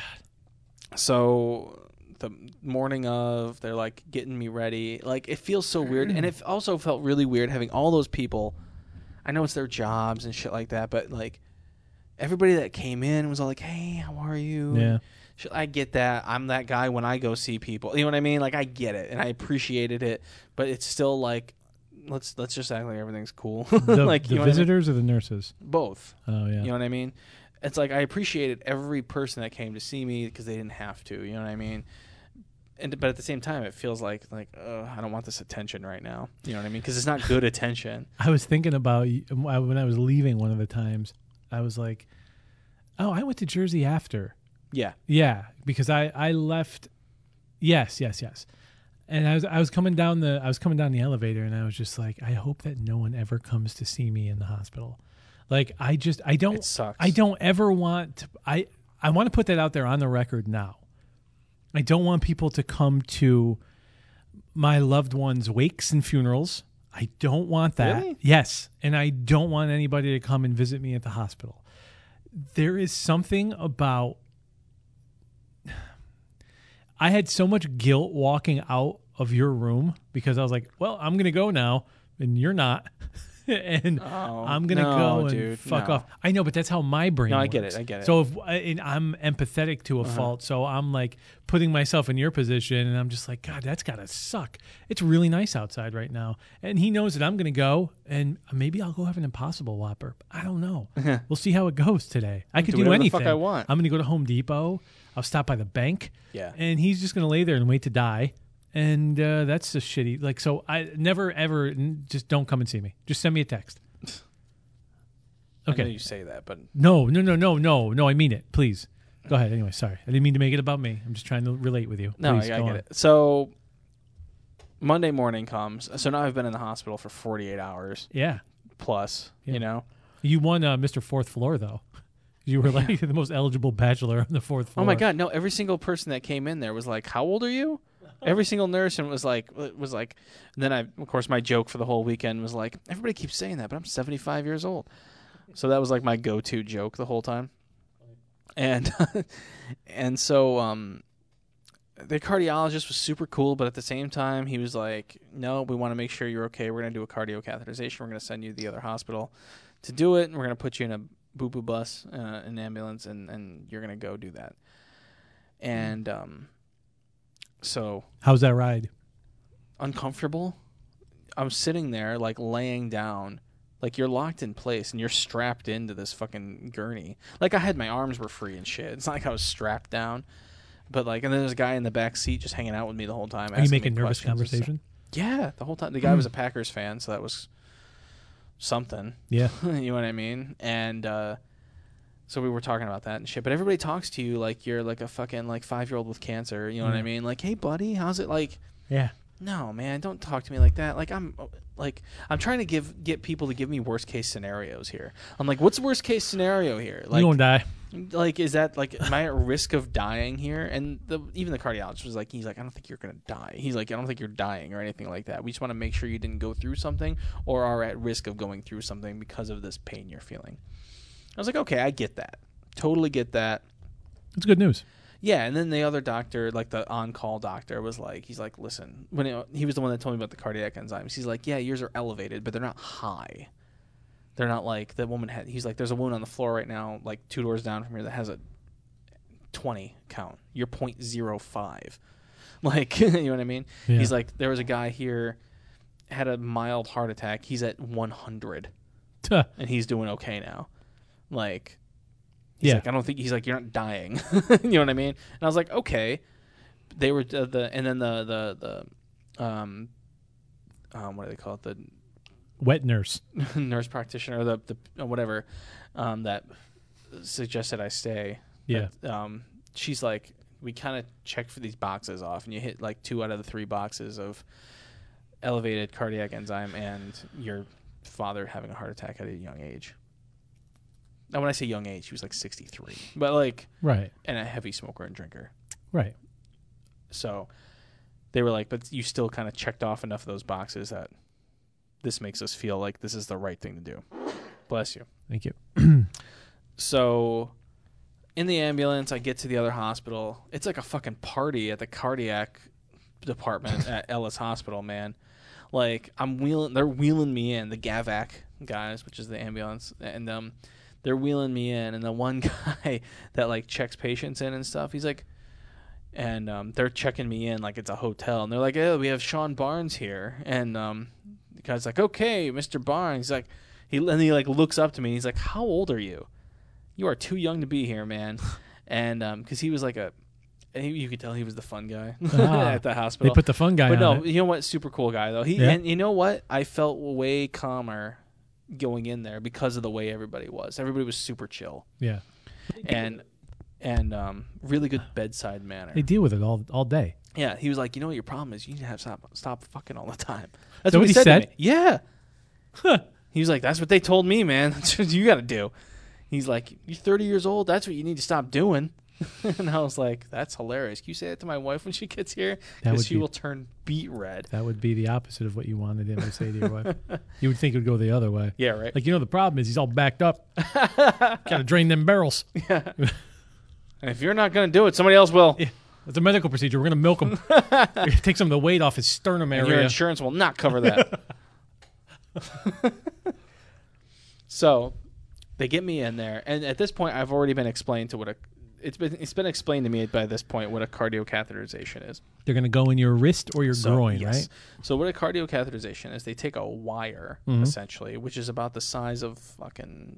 So the morning of, they're like getting me ready. Like, it feels so weird, and it also felt really weird having all those people. I know it's their jobs and shit like that, but like everybody that came in was all like, "Hey, how are you?" Yeah. Shit, I get that. I'm that guy when I go see people. You know what I mean? Like, I get it, and I appreciated it, but it's still like, let's let's just act like everything's cool. The, like, the you know what I mean? visitors or the nurses? Both. Oh yeah. You know what I mean? It's like I appreciated every person that came to see me because they didn't have to. You know what I mean? And but at the same time, it feels like like uh, I don't want this attention right now. You know what I mean? Because it's not good attention. I was thinking about y- when I was leaving one of the times. I was like, "Oh, I went to Jersey after." Yeah. Yeah, because I I left. Yes, yes, yes. And I was I was coming down the I was coming down the elevator, and I was just like, I hope that no one ever comes to see me in the hospital. Like I just I don't It sucks. I don't ever want to, I I want to put that out there on the record now. I don't want people to come to my loved ones' wakes and funerals. I don't want that. Really? Yes, and I don't want anybody to come and visit me at the hospital. There is something about I had so much guilt walking out of your room because I was like, well, I'm going to go now and you're not. and Oh, I'm going to no, go and dude, fuck no. off. I know, but that's how my brain No, I works. get it, I get it. So if and I'm empathetic to a Uh-huh. fault, so I'm like putting myself in your position and I'm just like, God, that's got to suck. It's really nice outside right now. And he knows that I'm going to go and maybe I'll go have an Impossible Whopper. I don't know. We'll see how it goes today. I could Do do, whatever the anything. fuck I want. I'm going to go to Home Depot. I'll stop by the bank. Yeah. And he's just going to lay there and wait to die. And uh, that's just shitty. Like, so I never, ever, n- just don't come and see me. Just send me a text. I know Okay. you say that, but No, no, no, no, no, no. I mean it. Please. Go ahead. Anyway, sorry. I didn't mean to make it about me. I'm just trying to relate with you. no, Please, I, I go get on. it. So Monday morning comes. So now I've been in the hospital for forty-eight hours Yeah. plus, Yeah. you know? You won uh, Mister Fourth Floor, though. You were like the most eligible bachelor on the fourth floor. Oh my God. No, every single person that came in there was like, how old are you? Every single nurse and was like, was like, and then I, of course, my joke for the whole weekend was like, everybody keeps saying that, but I'm seventy-five years old. So that was like my go-to joke the whole time. And, and so, um, the cardiologist was super cool, but at the same time, he was like, no, we want to make sure you're okay. We're going to do a cardio catheterization. We're going to send you to the other hospital to do it. And we're going to put you in a boo-boo bus, uh, an ambulance, and, and you're going to go do that. And, um, so How's that ride? uncomfortable. I'm sitting there like laying down, like you're locked in place and you're strapped into this fucking gurney. Like I had my arms were free and shit. It's not like I was strapped down, but like, and then there's a guy in the back seat just hanging out with me the whole time. Are you asking making me nervous questions and stuff. conversation? Yeah, the whole time. The guy was a Packers fan, so that was something. Yeah. You know what I mean? And uh, so we were talking about that and shit. But everybody talks to you like you're like a fucking like five year old with cancer. You know what I Yeah. mean? Like, hey buddy, how's it like? Yeah. No, man, don't talk to me like that. Like I'm like I'm trying to give get people to give me worst case scenarios here. I'm like, what's worst case scenario here? Like you won't die. like is that like am I at risk of dying here? And the even the cardiologist was like, he's like, I don't think you're gonna die. He's like, I don't think you're dying or anything like that. We just want to make sure you didn't go through something or are at risk of going through something because of this pain you're feeling. I was like, okay, I get that. Totally get that. It's good news. Yeah, and then the other doctor, like the on-call doctor, was like, he's like, listen, when it, he was the one that told me about the cardiac enzymes. He's like, yeah, yours are elevated, but they're not high. They're not like the woman had. He's like, there's a woman on the floor right now, like two doors down from here, that has a twenty count. You're point zero five. Like, you know what I mean? Yeah. He's like, there was a guy here, had a mild heart attack. He's at one hundred, Tuh. and he's doing okay now. Like, he's Yeah. like, I don't think, he's like, you're not dying. You know what I mean? And I was like, okay. They were uh, the, and then the, the, the, um, um, what do they call it? The Wet nurse. nurse practitioner, or the, the, uh, whatever, um, that suggested I stay. Yeah. But, um, she's like, we kind of check for these boxes off, and you hit like two out of the three boxes of elevated cardiac enzyme and your father having a heart attack at a young age. Now, when I say young age, he was like sixty-three, but like, Right. and a heavy smoker and drinker. Right. So they were like, but you still kind of checked off enough of those boxes that this makes us feel like this is the right thing to do. Bless you. Thank you. So in the ambulance, I get to the other hospital. It's like a fucking party at the cardiac department at Ellis Hospital, man. Like I'm wheeling, they're wheeling me in, the GAVAC guys, which is the ambulance, and um, they're wheeling me in, and the one guy that like checks patients in and stuff, he's like, and um, they're checking me in like it's a hotel, and they're like, "Oh, we have Sean Barnes here," and um, the guy's like, "Okay, Mister Barnes." He's like, he and he like looks up to me, and he's like, "How old are you? You are too young to be here, man." And um, because he was like a, he, you could tell he was the fun guy Ah, at the They hospital. put the fun guy But on no, it. you know what? Super cool guy though. He Yeah. and you know what? I felt way calmer going in there because of the way everybody was. Everybody was super chill Yeah. and and um, really good bedside manner. They deal with it all all day. Yeah, he was like, you know what your problem is? You need to have stop stop fucking all the time. That's that what what he he said. said? To me. Yeah. Huh. He was like, that's what they told me, man. That's what you got to do. He's like, you're thirty years old. That's what you need to stop doing. And I was like, that's hilarious. Can you say that to my wife when she gets here? Because she be, will turn beet red. That would be the opposite of what you wanted him to say to your wife. You would think it would go the other way. Yeah, right. Like, you know, the problem is he's all backed up. Got to drain them barrels. Yeah. And if you're not going to do it, somebody else will. Yeah. It's a medical procedure. We're going to milk him. Take some of the weight off his sternum area. And your insurance will not cover that. So they get me in there. And at this point, I've already been explained to what a... It's been it's been explained to me by this point what a cardiocatheterization is. They're going to go in your wrist or your So, groin, yes. right? So what a cardiocatheterization is, they take a wire, Mhm. essentially, which is about the size of fucking...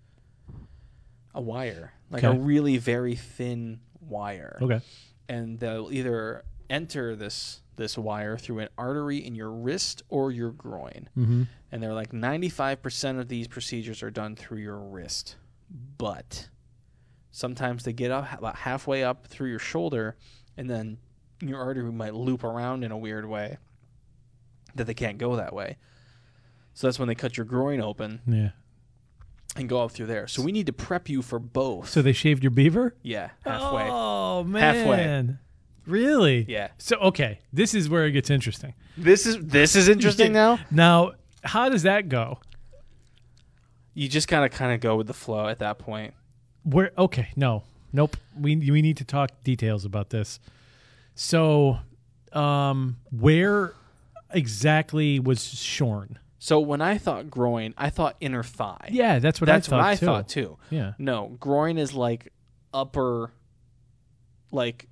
a wire. Like Okay. a really very thin wire. Okay. And they'll either enter this this wire through an artery in your wrist or your groin. Mm-hmm. And they're like ninety-five percent of these procedures are done through your wrist. But sometimes they get up about halfway up through your shoulder, and then your artery might loop around in a weird way that they can't go that way. So that's when they cut your groin open Yeah. and go up through there. So we need to prep you for both. So they shaved your beaver? Yeah, halfway. Oh, man. Halfway. Really? Yeah. So, okay. This is where it gets interesting. This is this is interesting now. Now, how does that go? You just gotta kind of go with the flow at that point. Where? Okay, no, nope. We we need to talk details about this. So, um, where exactly was shorn? So when I thought groin, I thought inner thigh. Yeah, that's what That's I thought what I too. thought too. Yeah. No, groin is like upper, like,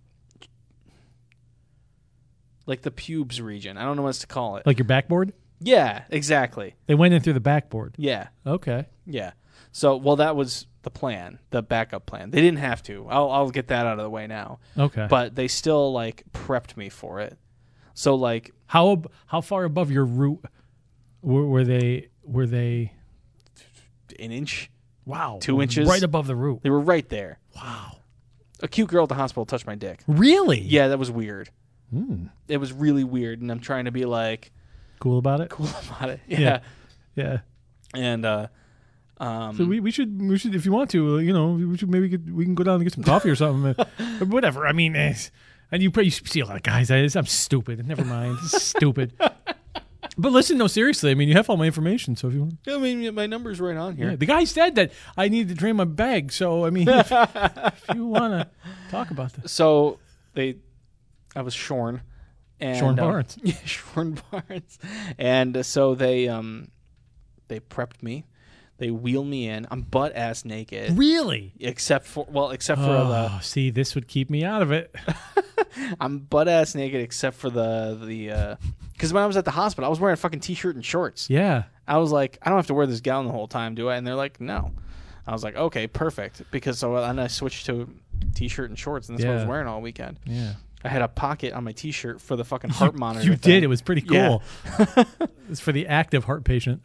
like the pubes region. I don't know what else to call it. Like your backboard? Yeah, exactly. They went in through the backboard. Yeah, Okay. yeah. So, well, that was the plan, the backup plan. They didn't have to. I'll I'll get that out of the way now. Okay. But they still like prepped me for it. So like how ab- how far above your root were, were they? Were they? an inch. Wow. Two inches? Right above the root. They were right there. Wow. A cute girl at the hospital touched my dick. Really? Yeah, that was weird. Mm. It was really weird, and I'm trying to be like Cool about it. cool about it. Yeah. Yeah. Yeah. And uh um So we, we should we should if you want to uh, you know we should maybe get, we can go down and get some coffee or something uh, or whatever. I mean, eh, and you probably see a lot of guys. I, I'm stupid. Never mind. This is stupid. But listen, no, seriously. I mean, you have all my information. So if you want, I mean, my number's right on here. yeah, the guy said that I need to drain my bag. So I mean, if, if you want to talk about this, So they, I was shorn, and Shorn um, Barnes. yeah, shorn Barnes, and uh, so they um, they prepped me. They wheel me in. I'm butt ass naked, really? except for well, except for Oh, see, this would keep me out of it. the. I'm butt ass naked except for the the because when I was at the hospital, I was wearing a fucking t-shirt and shorts. Yeah. I was like, I don't have to wear this gown the whole time, do I? And they're like, no. I was like, okay, perfect. Because so then I switched to t-shirt and shorts, and that's what I was Yeah. wearing all weekend. Yeah. I had a pocket on my t-shirt for the fucking heart monitor. You thing. did. It was pretty Yeah. cool. It's for the active heart patient.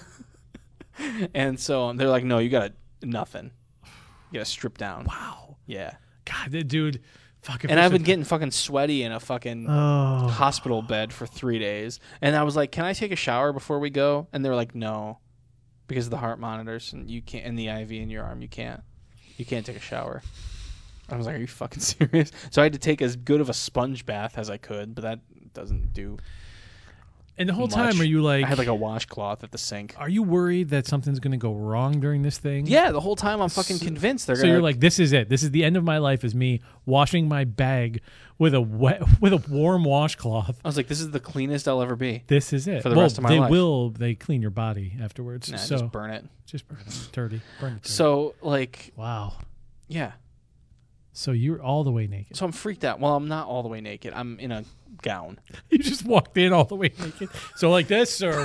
And so um, they're like, no, you got to nothing. You got to strip down. Wow. Yeah. God, that dude. Fucking. And I've been getting fucking sweaty in a fucking Oh. hospital bed for three days. And I was like, can I take a shower before we go? And they were like, no, because of the heart monitors and you can't, and the I V in your arm, you can't, you can't take a shower. I was like, are you fucking serious? So I had to take as good of a sponge bath as I could, but that doesn't do. And the whole much. time, are you like? I had like a washcloth at the sink. Are you worried that something's going to go wrong during this thing? Yeah, the whole time I'm fucking convinced they're So gonna. you're like, this is it. This is the end of my life. Is me washing my bag with a wet, with a warm washcloth. I was like, this is the cleanest I'll ever be. This is it For the well, rest of my they life. will. They clean your body afterwards. Nah, so just burn it. just burn it dirty. Burn it dirty. So like, wow. yeah. So you're all the way naked. So I'm freaked out. Well, I'm not all the way naked. I'm in a gown. You just walked in all the way naked. So like this, or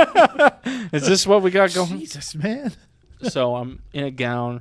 Is this what we got going? Jesus, man. So I'm in a gown,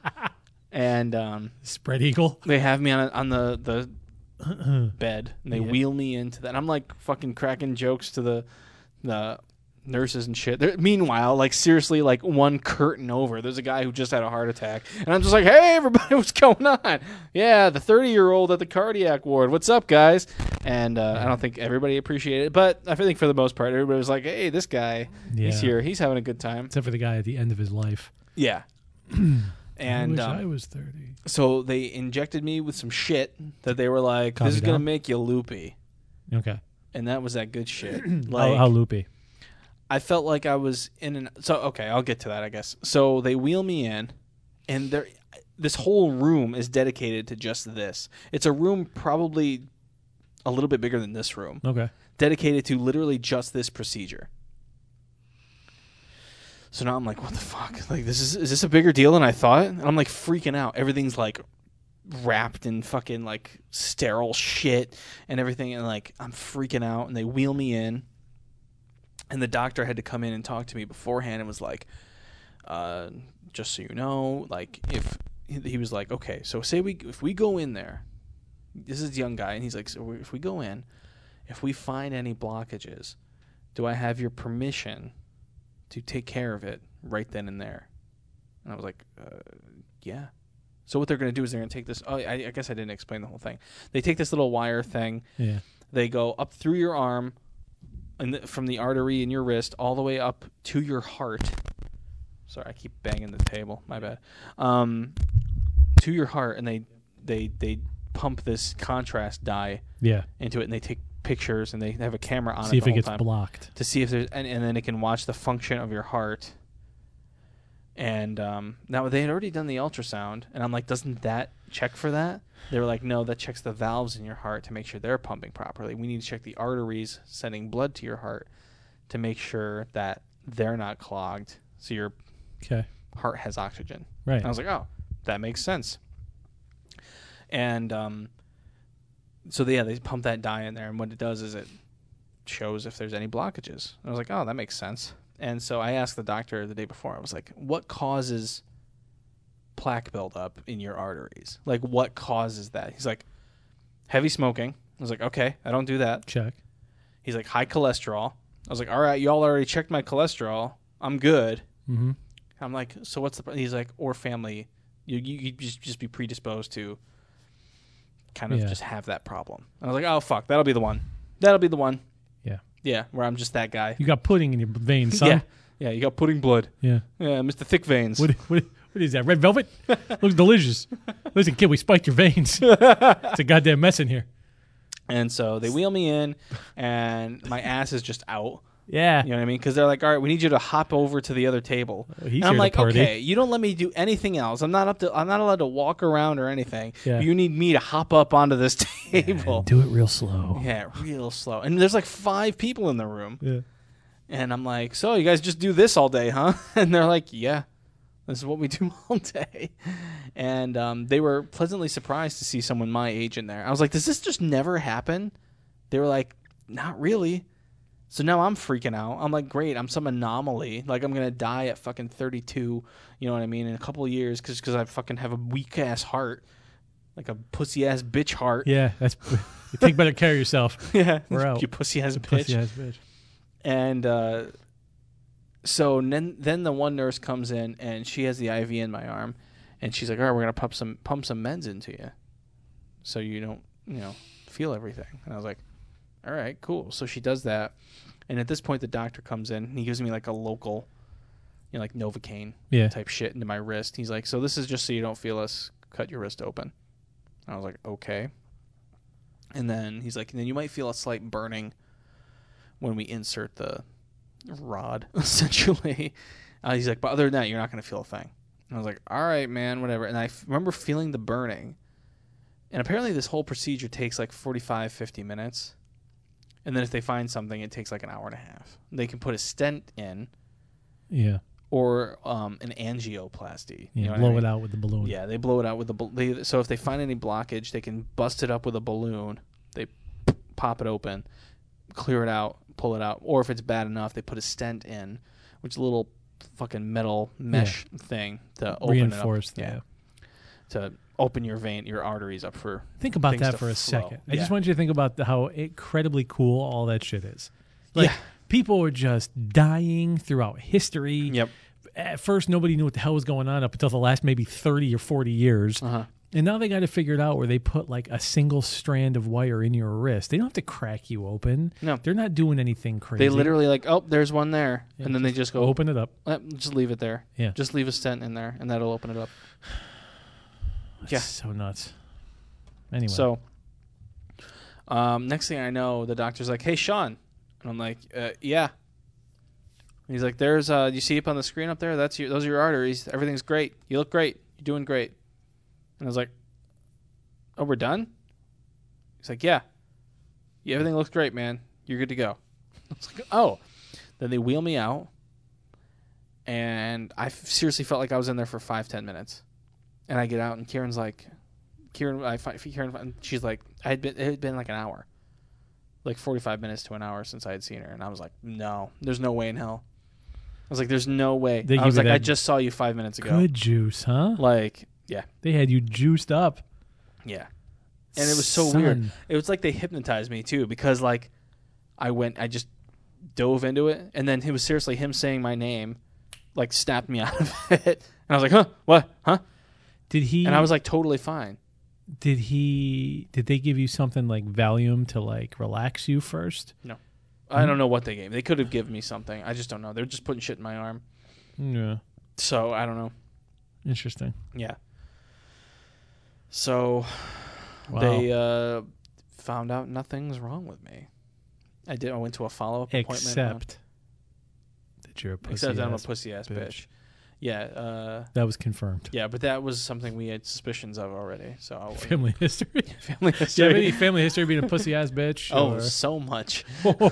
and um, Spread eagle. they have me on a, on the the bed, and they Yeah. wheel me into that. And I'm like fucking cracking jokes to the the nurses and shit. There, meanwhile, like seriously, like one curtain over, there's a guy who just had a heart attack, and I'm just like, "Hey, everybody, what's going on?" Yeah, the thirty-year-old at the cardiac ward. What's up, guys? And uh, I don't think everybody appreciated it, but I think for the most part, everybody was like, "Hey, this guy, Yeah. he's here. He's having a good time." Except for the guy at the end of his life. Yeah. And I wish um, I was thirty. so they injected me with some shit that they were like, Calm "This you is gonna down? make you loopy," Okay. and that was that good shit. How, Like, how loopy? I felt like I was in an. So okay, I'll get to that, I guess. So they wheel me in, and there, this whole room is dedicated to just this. It's a room probably a little bit bigger than this room, Okay. dedicated to literally just this procedure. So now I'm like, what the fuck? Like, this is is this a bigger deal than I thought? And I'm like freaking out. Everything's like wrapped in fucking like sterile shit and everything, and like I'm freaking out. And they wheel me in, and the doctor had to come in and talk to me beforehand and was like, uh, just so you know, like if he was like, okay, so say we if we go in there, this is the young guy, and he's like, so if we go in, if we find any blockages, do I have your permission to take care of it right then and there? And I was like, uh, yeah. So what they're going to do is they're going to take this. Oh, I, I guess I didn't explain the whole thing. They take this little wire thing. Yeah. They go up through your arm, and the, from the artery in your wrist all the way up to your heart. Sorry, I keep banging the table. My bad. Um, to your heart, and they they they pump this contrast dye Yeah. into it, and they take pictures, and they have a camera on See it if the it whole gets time blocked. to see if there's, and, and then it can watch the function of your heart. And um, now they had already done the ultrasound, and I'm like, doesn't that check for that? They were like, no, that checks the valves in your heart to make sure they're pumping properly. We need to check the arteries sending blood to your heart to make sure that they're not clogged, so your Okay. heart has oxygen. Right. And I was like, oh, that makes sense. And um, so they, yeah, they pump that dye in there, and what it does is it shows if there's any blockages. I was like, oh, that makes sense. And so I asked the doctor the day before, I was like, what causes plaque buildup in your arteries? Like, what causes that? He's like, heavy smoking. I was like, okay, I don't do that. Check. He's like, high cholesterol. I was like, all right, y'all already checked my cholesterol. I'm good. Mm-hmm. I'm like, so what's the... Pro-? He's like, or family. You, you, you just, just be predisposed to kind of Yeah. just have that problem. I was like, oh, fuck, that'll be the one. That'll be the one. Yeah. Yeah, where I'm just that guy. You got pudding in your veins, son. Yeah, yeah, you got pudding blood. Yeah. Yeah, Mister Thick Veins. What, what, what is that? Red velvet? Looks delicious. Listen, kid, we spiked your veins. It's a goddamn mess in here. And so they wheel me in, and my ass is just out. Yeah. You know what I mean? Because they're like, all right, we need you to hop over to the other table. Oh, he's and I'm here to like, party. okay, you don't let me do anything else. I'm not up to. I'm not allowed to walk around or anything. Yeah. You need me to hop up onto this table. Do it real slow. Yeah, real slow. And there's like five people in the room. Yeah. And I'm like, so you guys just do this all day, huh? And they're like, yeah, this is what we do all day. And um, they were pleasantly surprised to see someone my age in there. I was like, does this just never happen? They were like, not really. So now I'm freaking out. I'm like, great, I'm some anomaly. Like, I'm going to die at fucking thirty-two, you know what I mean, in a couple of years because because I fucking have a weak-ass heart. Like a pussy-ass bitch heart. Yeah. That's. You take better care of yourself. Yeah. We're out. You pussy-ass bitch. Pussy ass bitch. And uh, so then, then the one nurse comes in, and she has the I V in my arm, and she's like, all right, we're going to pump some pump some meds into you so you don't, you know, feel everything. And I was like, all right, cool. So she does that. And at this point, the doctor comes in, and he gives me like a local, you know, like Novocaine Yeah. type shit into my wrist. He's like, so this is just so you don't feel us cut your wrist open. And I was like, okay. And then he's like, and then you might feel a slight burning when we insert the rod, essentially. Uh, he's like, but other than that, you're not going to feel a thing. And I was like, all right, man, whatever. And I f- remember feeling the burning. And apparently this whole procedure takes like forty-five, fifty minutes. And then if they find something, it takes like an hour and a half. They can put a stent in Yeah. or um, an angioplasty. Yeah. You know what I blow mean? it out with the balloon. Yeah, they blow it out with the bal- they, so if they find any blockage, they can bust it up with a balloon. They pop it open, clear it out, pull it out. Or if it's bad enough, they put a stent in, which is a little fucking metal mesh thing to open Reinforced. it up. Yeah. Yeah, to open your vein, your arteries up for. Think about things that to for a flow. second. I Yeah. just want you to think about the, how incredibly cool all that shit is. Like, Yeah. People were just dying throughout history. Yep. At first, nobody knew what the hell was going on up until the last maybe thirty or forty years. Uh-huh. And now they got to figure it out where they put like a single strand of wire in your wrist. They don't have to crack you open. No. They're not doing anything crazy. They literally like, oh, there's one there. Yeah, and then they just go, open it up. eh, just leave it there. Yeah. Just leave a stent in there, and that'll open it up. That's Yeah. so nuts. Anyway. So, um, next thing I know, the doctor's like, hey, Sean. And I'm like, uh, yeah. And he's like, there's, uh, you see up on the screen up there? That's your, those are your arteries. Everything's great. You look great. You're doing great. And I was like, oh, we're done? He's like, yeah. Yeah, everything looks great, man. You're good to go. I was like, oh. Then they wheel me out, and I f- seriously felt like I was in there for five, ten minutes. And I get out, and Kieran's like, Kieran, I find, Kieran, and she's like, I had been, it had been like an hour, like forty-five minutes to an hour since I had seen her, and I was like, no, there's no way in hell. I was like, there's no way. They I give was you like, I that just saw you five minutes ago. good juice, huh? Like, yeah, They had you juiced up. yeah, and it was so Son. weird. It was like they hypnotized me too, because like, I went, I just dove into it, and then it was seriously him saying my name, like snapped me out of it, and I was like, huh, what, huh? Did he? And I was like, totally fine. Did he? Did they give you something like Valium to like relax you first? No, I don't know what they gave me. They could have given me something. I just don't know. They're just putting shit in my arm. Yeah. So I don't know. Interesting. Yeah. So Wow. they uh, found out nothing's wrong with me. I did. I went to a follow up appointment. Except that you're a pussy. Except that I'm a ass pussy ass bitch. bitch. Yeah. Uh, That was confirmed. yeah, but that was something we had suspicions of already. So I was- Family history. family Do you have history. any family history being a pussy ass bitch? Oh, or- so much.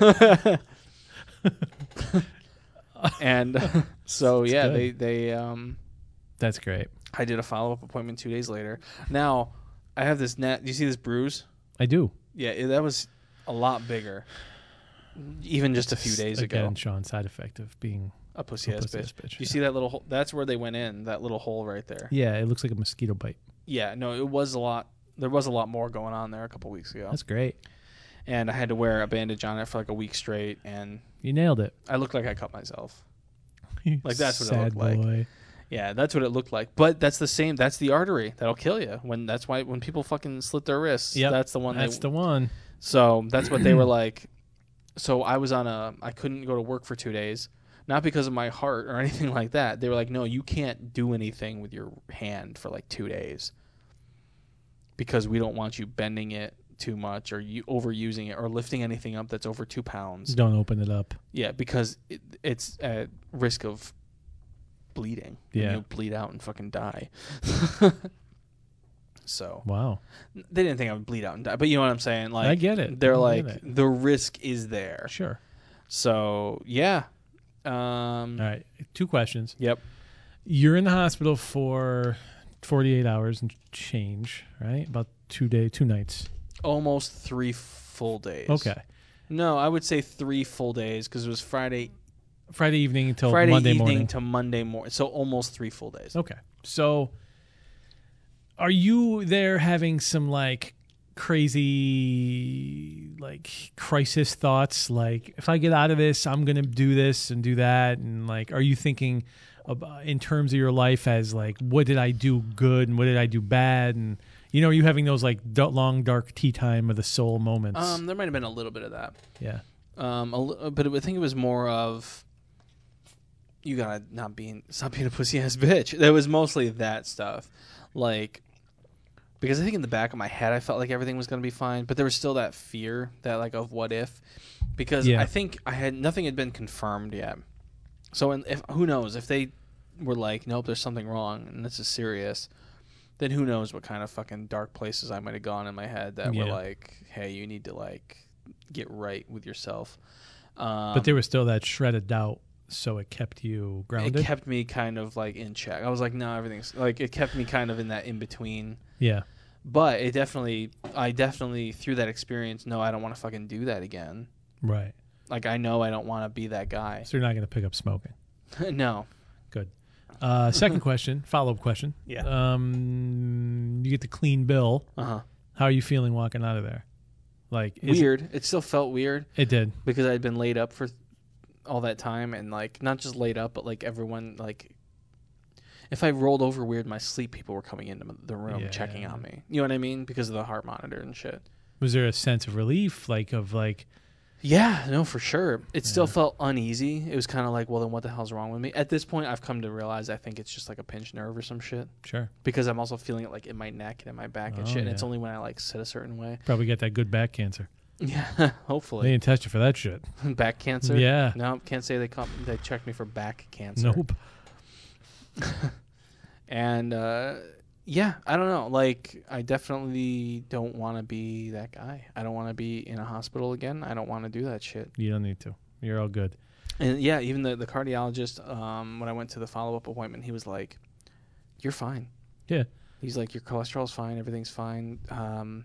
And so That's yeah, good. they they um. That's great. I did a follow up appointment two days later. Now, I have this net. Do you see this bruise? I do. Yeah, it, that was a lot bigger, even just a few days Again, ago. Sean, side effect of being A pussy a ass pussy bitch. ass bitch, You yeah. see that little hole? That's where they went in. That little hole right there. Yeah, it looks like a mosquito bite. Yeah, no, it was a lot. There was a lot more going on there a couple weeks ago, That's great. and I had to wear a bandage on it for like a week straight, and You nailed it. I looked like I cut myself. You Like, that's what it sad looked like. boy. Yeah, that's what it looked like. But that's the same. That's the artery that'll kill you. When that's why when people fucking slit their wrists, Yep, that's the one. That's they, the one. So that's what they were like. So I was on a. I couldn't go to work for two days, not because of my heart or anything like that. They were like, no, you can't do anything with your hand for like two days because we don't want you bending it too much or you overusing it or lifting anything up that's over two pounds. Don't open it up. Yeah, because it, it's at risk of bleeding. And Yeah. you'll bleed out and fucking die. So Wow. they didn't think I would bleed out and die, but you know what I'm saying? Like I get it. They're I like get it. the risk is there. Sure. So yeah. Um, All right. Two questions. Yep. You're in the hospital for forty-eight hours and change, right? About two day, two nights. Almost three full days. Okay. No, I would say three full days because it was Friday, Friday evening until Friday Monday evening morning. to Monday morning. So almost three full days. Okay. So are you there having some like crazy like crisis thoughts like if I get out of this I'm going to do this and do that and like are you thinking about, in terms of your life as like what did I do good and what did I do bad and you know are you having those like d- long dark tea time of the soul moments? Um, there might have been a little bit of that. Yeah. Um, a li- but I think it was more of you gotta not being stop being a pussy ass bitch. There was mostly that stuff, like because I think in the back of my head I felt like everything was gonna be fine, but there was still that fear that like of what if, because Yeah. I think I had nothing had been confirmed yet. So in, if who knows if they were like nope there's something wrong and this is serious, then who knows what kind of fucking dark places I might have gone in my head that were Yeah. like hey you need to like get right with yourself. Um, But there was still that shred of doubt so it kept you grounded. It kept me kind of like in check. I was like, no, everything's like it kept me kind of in that in between. Yeah. But it definitely, I definitely through that experience, no, I don't want to fucking do that again. Right. Like I know I don't want to be that guy. So you're not going to pick up smoking. No. Good. Uh, second question, follow-up question. Yeah. Um, you get the clean bill. Uh huh. How are you feeling walking out of there? Like is Weird. It, still felt weird It, it did. because I'd been laid up for all that time and like not just laid up, but like everyone like. If I rolled over weird in my sleep, people were coming into the room Yeah. checking on me. You know what I mean? Because of the heart monitor and shit. Was there a sense of relief, like of like? Yeah, no, for sure. It still Yeah. felt uneasy. It was kind of like, well, then what the hell's wrong with me? At this point, I've come to realize I think it's just like a pinched nerve or some shit. Sure. Because I'm also feeling it like in my neck and in my back and Oh, shit. And it's yeah. only when I like sit a certain way. Probably got that good back cancer. Yeah, They hopefully. didn't test you for that shit. Back cancer? Yeah. No, can't say they come, they checked me for back cancer. Nope. And uh, yeah, I don't know. Like, I definitely don't want to be that guy. I don't want to be in a hospital again. I don't want to do that shit. You don't need to. You're all good. And yeah, even the, the cardiologist, um, when I went to the follow-up appointment, he was like, you're fine. Yeah. He's like, your cholesterol's fine. Everything's fine. Um,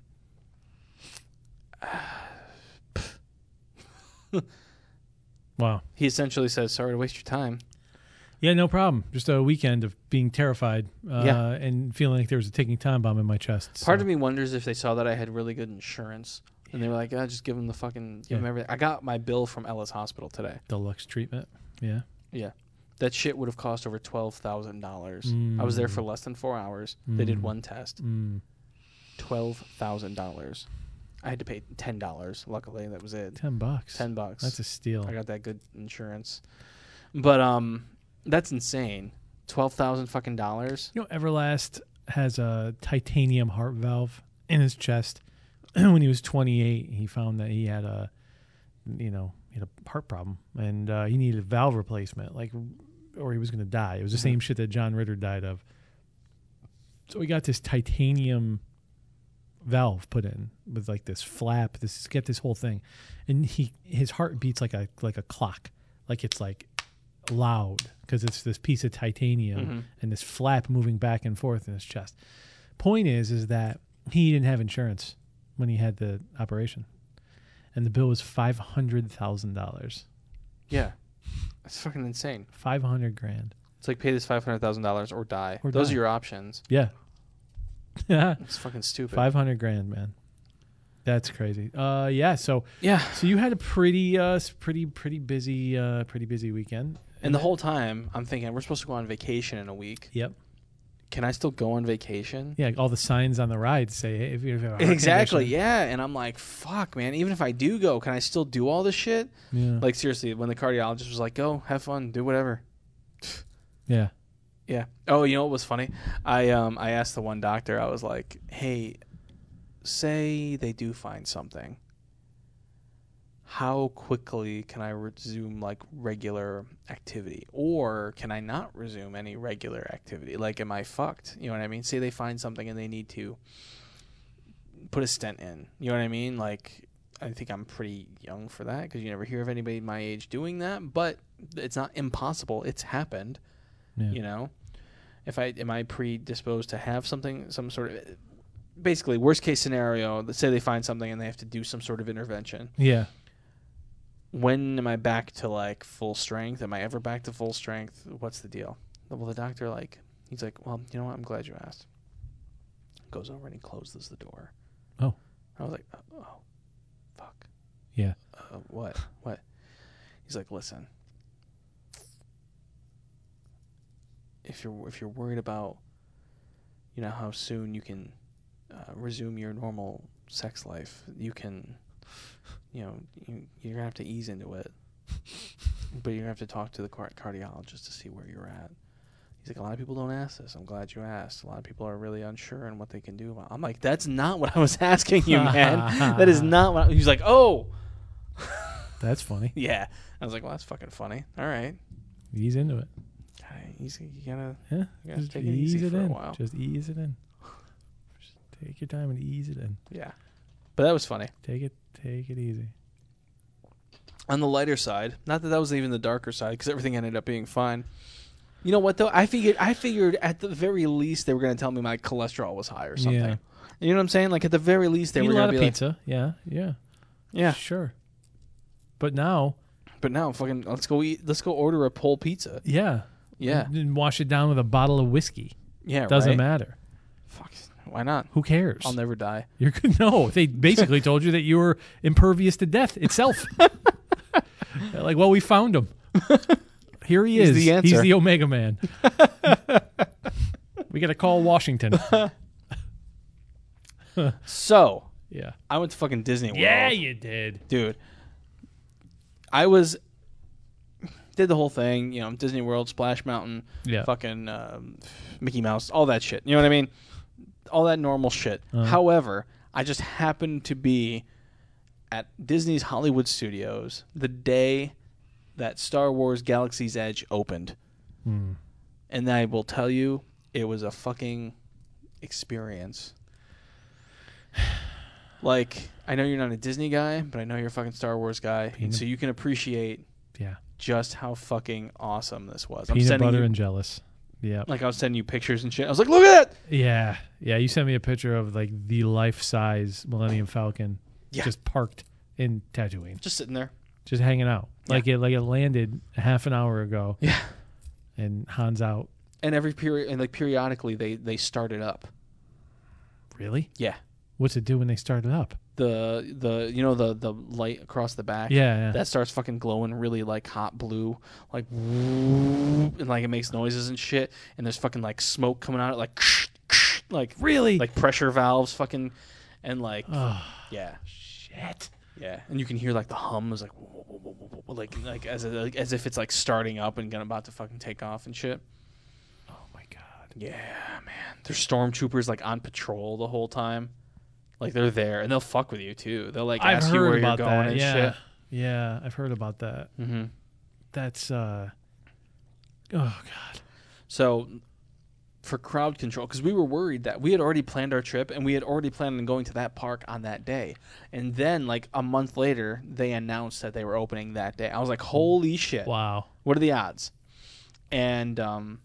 Wow. he essentially says, sorry to waste your time. Yeah, no problem. Just a weekend of being terrified uh, Yeah. and feeling like there was a ticking time bomb in my chest. Part so. of me wonders if they saw that I had really good insurance. And they were like, oh, just give them the fucking, give them Yeah. everything. I got my bill from Ellis Hospital today. Deluxe treatment. Yeah. Yeah. That shit would have cost over twelve thousand dollars. I was there for less than four hours. They did Mm. one test. Mm. twelve thousand dollars. I had to pay ten dollars. Luckily, that was it. Ten bucks. ten bucks. That's a steal. I got that good insurance. But um, that's insane. twelve thousand fucking dollars. You know, Everlast has a titanium heart valve in his chest. When he was twenty-eight, he found that he had a, you know, he had a heart problem and uh, he needed a valve replacement, like, or he was going to die. It was the Mhm. same shit that John Ritter died of. So he got this titanium valve put in with like this flap. This get this whole thing, and he his heart beats like a like a clock, like it's like loud because it's this piece of titanium Mhm. and this flap moving back and forth in his chest. Point is, is that he didn't have insurance when he had the operation, and the bill was five hundred thousand dollars. Yeah. That's fucking insane. Five hundred grand. It's like pay this five hundred thousand dollars or die. Or Those die. are your options. Yeah. It's fucking stupid. Five hundred grand, man. That's crazy. Uh, yeah. So, Yeah. so you had a pretty, uh, s- pretty, pretty busy, uh, pretty busy weekend. And the whole time, I'm thinking we're supposed to go on vacation in a week. Yep. Can I still go on vacation? Yeah. All the signs on the ride say, hey, if you have a heart Exactly. condition- Yeah. And I'm like, fuck, man. Even if I do go, can I still do all this shit? Yeah. Like seriously, when the cardiologist was like, "Go, have fun, do whatever." yeah. Yeah. Oh, you know what was funny? I um I asked the one doctor. I was like, "Hey, say they do find something. How quickly can I resume like regular activity, or can I not resume any regular activity? Like, am I fucked? You know what I mean? Say they find something and they need to put a stent in. You know what I mean? Like, I think I'm pretty young for that because you never hear of anybody my age doing that. But it's not impossible. It's happened. Yeah. You know, if I am I predisposed to have something, some sort of, basically worst case scenario. Let's say they find something and they have to do some sort of intervention. Yeah. When am I back to like full strength? Am I ever back to full strength? What's the deal? Well, the doctor like he's like, well, you know what? I'm glad you asked. Goes over and he closes the door. Oh. I was like, oh, oh fuck. Yeah. Uh, what? What? He's like, listen. If you're if you're worried about, you know, how soon you can uh, resume your normal sex life, you can, you know, you, you're gonna have to ease into it. But you're gonna have to talk to the car- cardiologist to see where you're at. He's like, a lot of people don't ask this. I'm glad you asked. A lot of people are really unsure on what they can do about. I'm like, that's not what I was asking you, man. That is not what. I, he's like, oh, That's funny. yeah. I was like, well, that's fucking funny. All right. Ease into it. Gotta easy. You gotta. Yeah. You gotta Just take it ease easy it for a in. while. Just ease it in. Just take your time and ease it in. Yeah. But that was funny. Take it. Take it easy. On the lighter side, not that that was even the darker side, because everything ended up being fine. You know what though? I figured. I figured at the very least they were gonna tell me my cholesterol was high or something. Yeah. You know what I'm saying? Like at the very least they Eat were a gonna lot be of like, pizza. Yeah. Yeah. yeah. Sure. But now, But now, fucking, let's go eat. Let's go order a pole pizza. yeah. Yeah. And, and wash it down with a bottle of whiskey. Yeah. Doesn't right? matter. Fuck. Why not? Who cares? I'll never die. You're good. No, they basically told you that you were impervious to death itself. They're like, well, we found him. Here he He's is. the answer. He's the Omega Man. We got to call Washington. So, Yeah. I went to fucking Disney World. Yeah, you did. Dude. I was... Did the whole thing, you know, Disney World, Splash Mountain, Yeah. fucking um, Mickey Mouse, all that shit. You know what I mean? All that normal shit. Uh-huh. However, I just happened to be at Disney's Hollywood Studios the day that Star Wars Galaxy's Edge opened. Hmm. And I will tell you, it was a fucking experience. Like, I know you're not a Disney guy, but I know you're a fucking Star Wars guy. And Peanut- so you can appreciate Yeah. just how fucking awesome this was. I'm Peanut sending butter you, and jealous. Yeah. like I was sending you pictures and shit. I was like, look at that! Yeah. Yeah. You sent me a picture of like the life size Millennium Falcon Yeah. just parked in Tatooine, Just sitting there. just hanging out. Yeah. Like it like it landed a half an hour ago. Yeah. And Han's out. And every period, and like periodically, they they start it up. Really? Yeah. What's it do when they start it up? The the you know the the light across the back. Yeah. yeah. That starts fucking glowing really like hot blue, like and like it makes noises and shit. And there's fucking like smoke coming out, like like really? like pressure valves, fucking, and like oh, yeah, shit. yeah. And you can hear like the hum is like like like as like, as if it's like starting up and gonna about to fucking take off and shit. Oh my god. Yeah, man. There's stormtroopers like on patrol the whole time. Like they're there and they'll fuck with you too. They'll like I've ask heard you where about you're going that. and yeah. shit. Yeah, I've heard about that. Mm-hmm. That's uh oh god. So for crowd control, because we were worried that we had already planned our trip and we had already planned on going to that park on that day. And then like a month later, they announced that they were opening that day. I was like, holy shit. Wow. What are the odds? And um,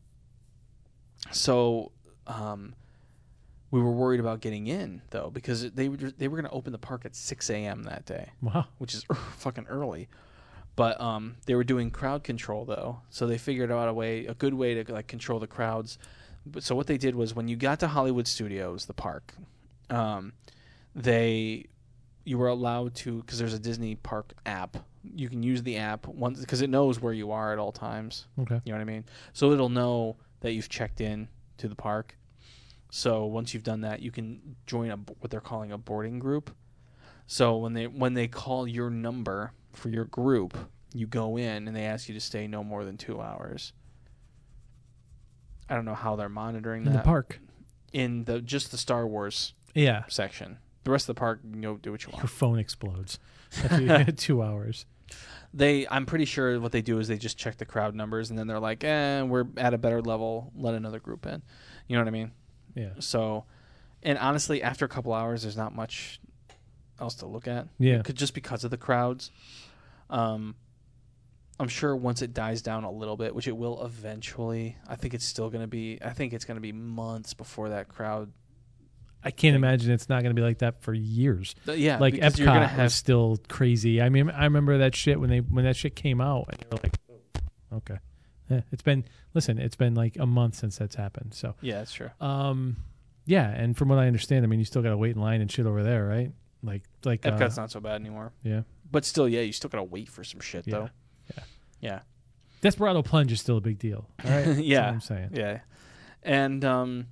so um, we were worried about getting in, though, because they were, they were going to open the park at six a.m. that day, Wow. which is fucking early. But um, they were doing crowd control, though, so they figured out a way, a good way to like control the crowds. But so what they did was when you got to Hollywood Studios, the park, um, they you were allowed to, because there's a Disney Park app. You can use the app once because it knows where you are at all times. Okay. You know what I mean? So it'll know that you've checked in to the park. So once you've done that, you can join a what they're calling a boarding group. So when they when they call your number for your group, you go in and they ask you to stay no more than two hours. I don't know how they're monitoring In that the park. in the just the Star Wars Yeah. section. The rest of the park, you can go do what you Your want. phone explodes after two hours. They, I'm pretty sure what they do is they just check the crowd numbers and then they're like, eh, we're at a better level. Let another group in. You know what I mean? Yeah. So, and honestly, after a couple hours, there's not much else to look at. Yeah. Could just because of the crowds. Um, I'm sure once it dies down a little bit, which it will eventually, I think it's still going to be, I think it's going to be months before that crowd. I can't imagine it's not going to be like that for years. Uh, yeah. Like because Epcot you're gonna have was still crazy. I mean, I remember that shit when they when that shit came out, and you're like, okay, eh, it's been listen, it's been like a month since that's happened. So Yeah, that's true. um, yeah, and from what I understand, I mean, you still got to wait in line and shit over there, right? Like like Epcot's uh, not so bad anymore. yeah, But still, yeah, you still got to wait for some shit, Yeah. though. Yeah. Yeah. Desperado Plunge is still a big deal. All right, That's Yeah. what I'm saying. Yeah. And um,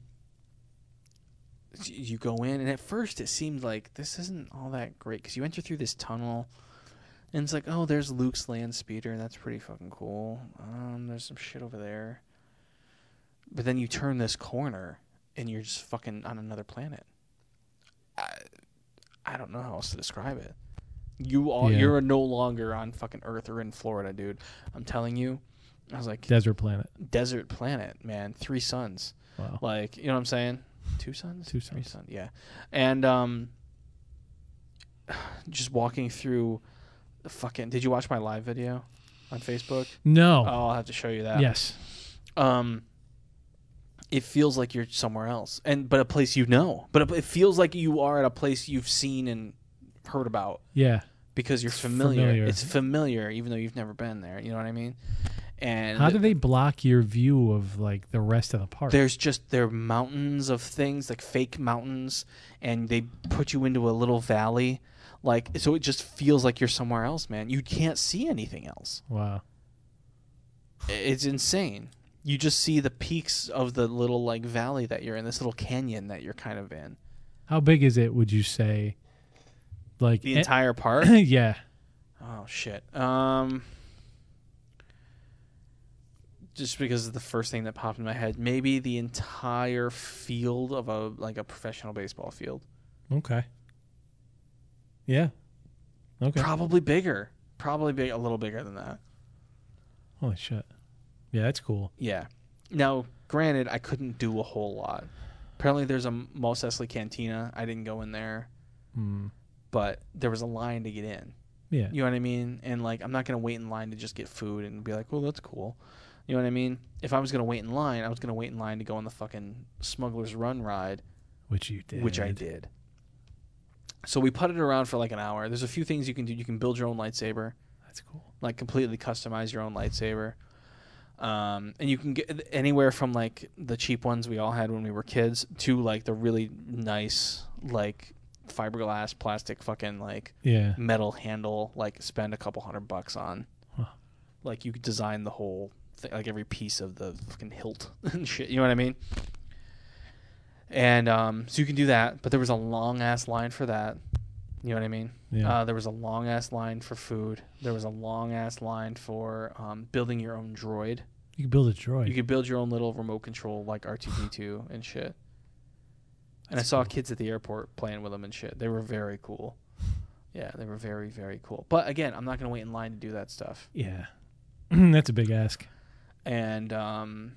you go in, and at first it seemed like this isn't all that great because you enter through this tunnel, and it's like, oh, there's Luke's land speeder, and that's pretty fucking cool. Um, there's some shit over there. But then you turn this corner, and you're just fucking on another planet. I, I don't know how else to describe it. You are Yeah. you're no longer on fucking Earth or in Florida, dude. I'm telling you. I was like, Desert Planet. desert planet, man. Three suns. Wow. Like, you know what I'm saying? Two suns? Two Three suns. suns, yeah. And um, just walking through the fucking... Did you watch my live video on Facebook? No. Oh, I'll have to show you that. Yes. Um, it feels like you're somewhere else, and but a place you know. But it feels like you are at a place you've seen and heard about Yeah. because you're It's familiar. familiar. It's familiar, even though you've never been there. You know what I mean? And How do they block your view of like the rest of the park? there's just there are mountains of things, like fake mountains, and they put you into a little valley, Like, so it just feels like you're somewhere else, man. You can't see anything else. Wow. It's insane. You just see the peaks of the little like valley that you're in, this little canyon that you're kind of in. How big is it, would you say? Like The entire park? Yeah. Oh shit. Um just because it's the first thing that popped in my head, maybe the entire field of a like a professional baseball field. Okay. Yeah. Okay. Probably bigger. Probably big a little bigger than that. Holy shit. Yeah, that's cool. Yeah. Now, granted, I couldn't do a whole lot. Apparently, there's a Mos Eisley Cantina. I didn't go in there, Hmm. but there was a line to get in. Yeah. You know what I mean? And like, I'm not gonna wait in line to just get food and be like, "Well, that's cool." You know what I mean? If I was gonna wait in line, I was gonna wait in line to go on the fucking Smuggler's Run ride, Which you did. which I did. So we putted around for like an hour. There's a few things you can do. You can build your own lightsaber. That's cool. Like completely customize your own lightsaber. Um, and you can get anywhere from like the cheap ones we all had when we were kids to like the really nice like fiberglass plastic fucking like Yeah. metal handle, like spend a couple hundred bucks on. Huh. Like you could design the whole thing, like every piece of the fucking hilt and shit. You know what I mean? And um, so you can do that, but there was a long ass line for that. You know what I mean? Yeah. Uh, there was a long ass line for food. There was a long ass line for um, building your own droid. You can build a droid. You could build your own little remote control like R two D two and shit. And I saw cool. kids at the airport playing with them and shit. They were very cool. Yeah, they were very, very cool. But again, I'm not going to wait in line to do that stuff. Yeah. That's a big ask. And um,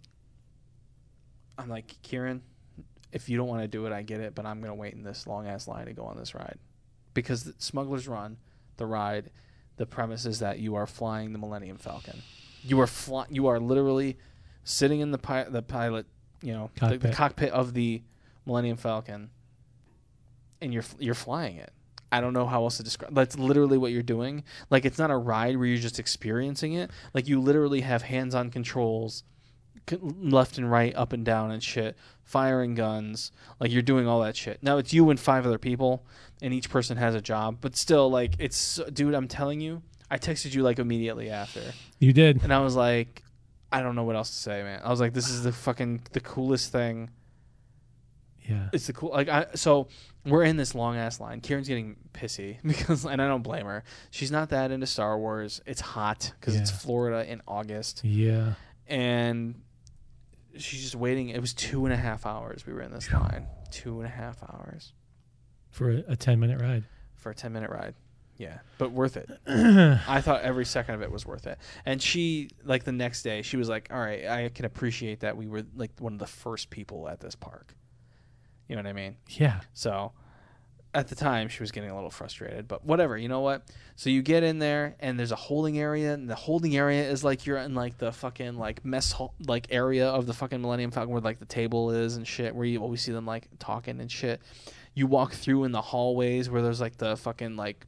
I'm like, Kieran, if you don't want to do it, I get it, but I'm going to wait in this long-ass line to go on this ride. Because the Smuggler's Run, the ride, the premise is that you are flying the Millennium Falcon. You are fly- You are literally sitting in the pi- the pilot, you know, the, the cockpit of the Millennium Falcon, and you're you're flying it. I don't know how else to describe. That's literally what you're doing. Like, it's not a ride where you're just experiencing it. Like, you literally have hands-on controls, left and right, up and down and shit, firing guns. Like, you're doing all that shit. Now, it's you and five other people, and each person has a job. But still, like, it's... Dude, I'm telling you, I texted you, like, immediately after. You did. And I was like, I don't know what else to say, man. I was like, this is the fucking... the coolest thing. Yeah. It's the cool... Like, I... So, we're in this long-ass line. Kieran's getting pissy, because... And I don't blame her. She's not that into Star Wars. It's hot, because Yeah. it's Florida in August. Yeah. And... she's just waiting. It was two and a half hours we were in this line. Two and a half hours. For a, a ten-minute ride. For a ten-minute ride. Yeah. But worth it. I thought every second of it was worth it. And she, like, the next day, she was like, all right, I can appreciate that we were, like, one of the first people at this park. You know what I mean? Yeah. So, at the time, she was getting a little frustrated. But whatever, you know what? So you get in there, and there's a holding area, and the holding area is like you're in like the fucking like mess hall, like area of the fucking Millennium Falcon where like the table is and shit, where you always see them like talking and shit. You walk through in the hallways where there's like the fucking like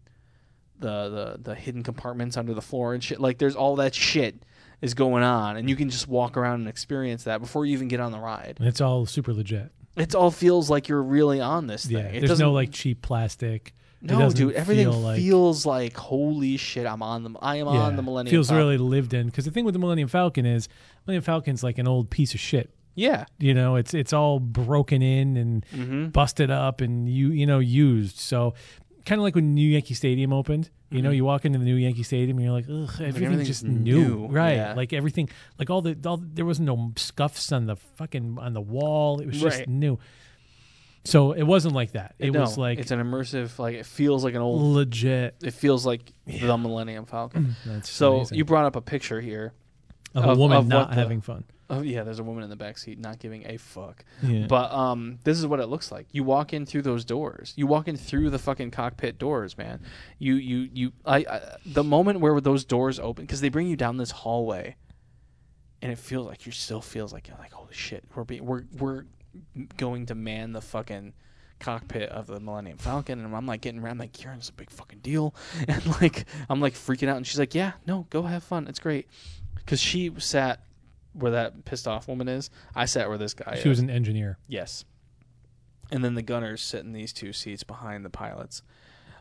the the the hidden compartments under the floor and shit. Like, there's all that shit is going on, and you can just walk around and experience that before you even get on the ride. And it's all super legit. It all feels like you're really on this thing. Yeah. It There's doesn't- no like cheap plastic. It No, doesn't dude, everything feel like- feels like holy shit. I'm on the. I am Yeah. on the Millennium. Feels Falcon. really lived in. Because the thing with the Millennium Falcon is, Millennium Falcon's like an old piece of shit. Yeah. You know, it's it's all broken in and Mm-hmm. busted up and you you know used. So kind of like when New Yankee Stadium opened. You know, Mhm. you walk into the new Yankee Stadium and you're like, ugh, everything's everything's just new, new, right? yeah. Like everything, like all the all there was no scuffs on the fucking on the wall. It was just Right. new. So it wasn't like that. It No, was like it's an immersive. Like, it feels like an old. legit. It feels like Yeah. the Millennium Falcon. That's So amazing. you brought up a picture here. of a of- woman of not what the- having fun. Oh yeah, there's a woman in the back seat not giving a fuck. Yeah. But um, this is what it looks like. You walk in through those doors. You walk in through the fucking cockpit doors, man. You you you. I, I the moment where those doors open, because they bring you down this hallway, and it feels like you still feels like you're like, holy shit, we're being we're we're going to man the fucking cockpit of the Millennium Falcon, and I'm like getting around like, Kieran, it's a big fucking deal, and like I'm like freaking out, and she's like, yeah, no, go have fun, it's great, because she sat where that pissed off woman is. I sat where this guy is. She was an engineer. Yes. And then the gunners sit in these two seats behind the pilots.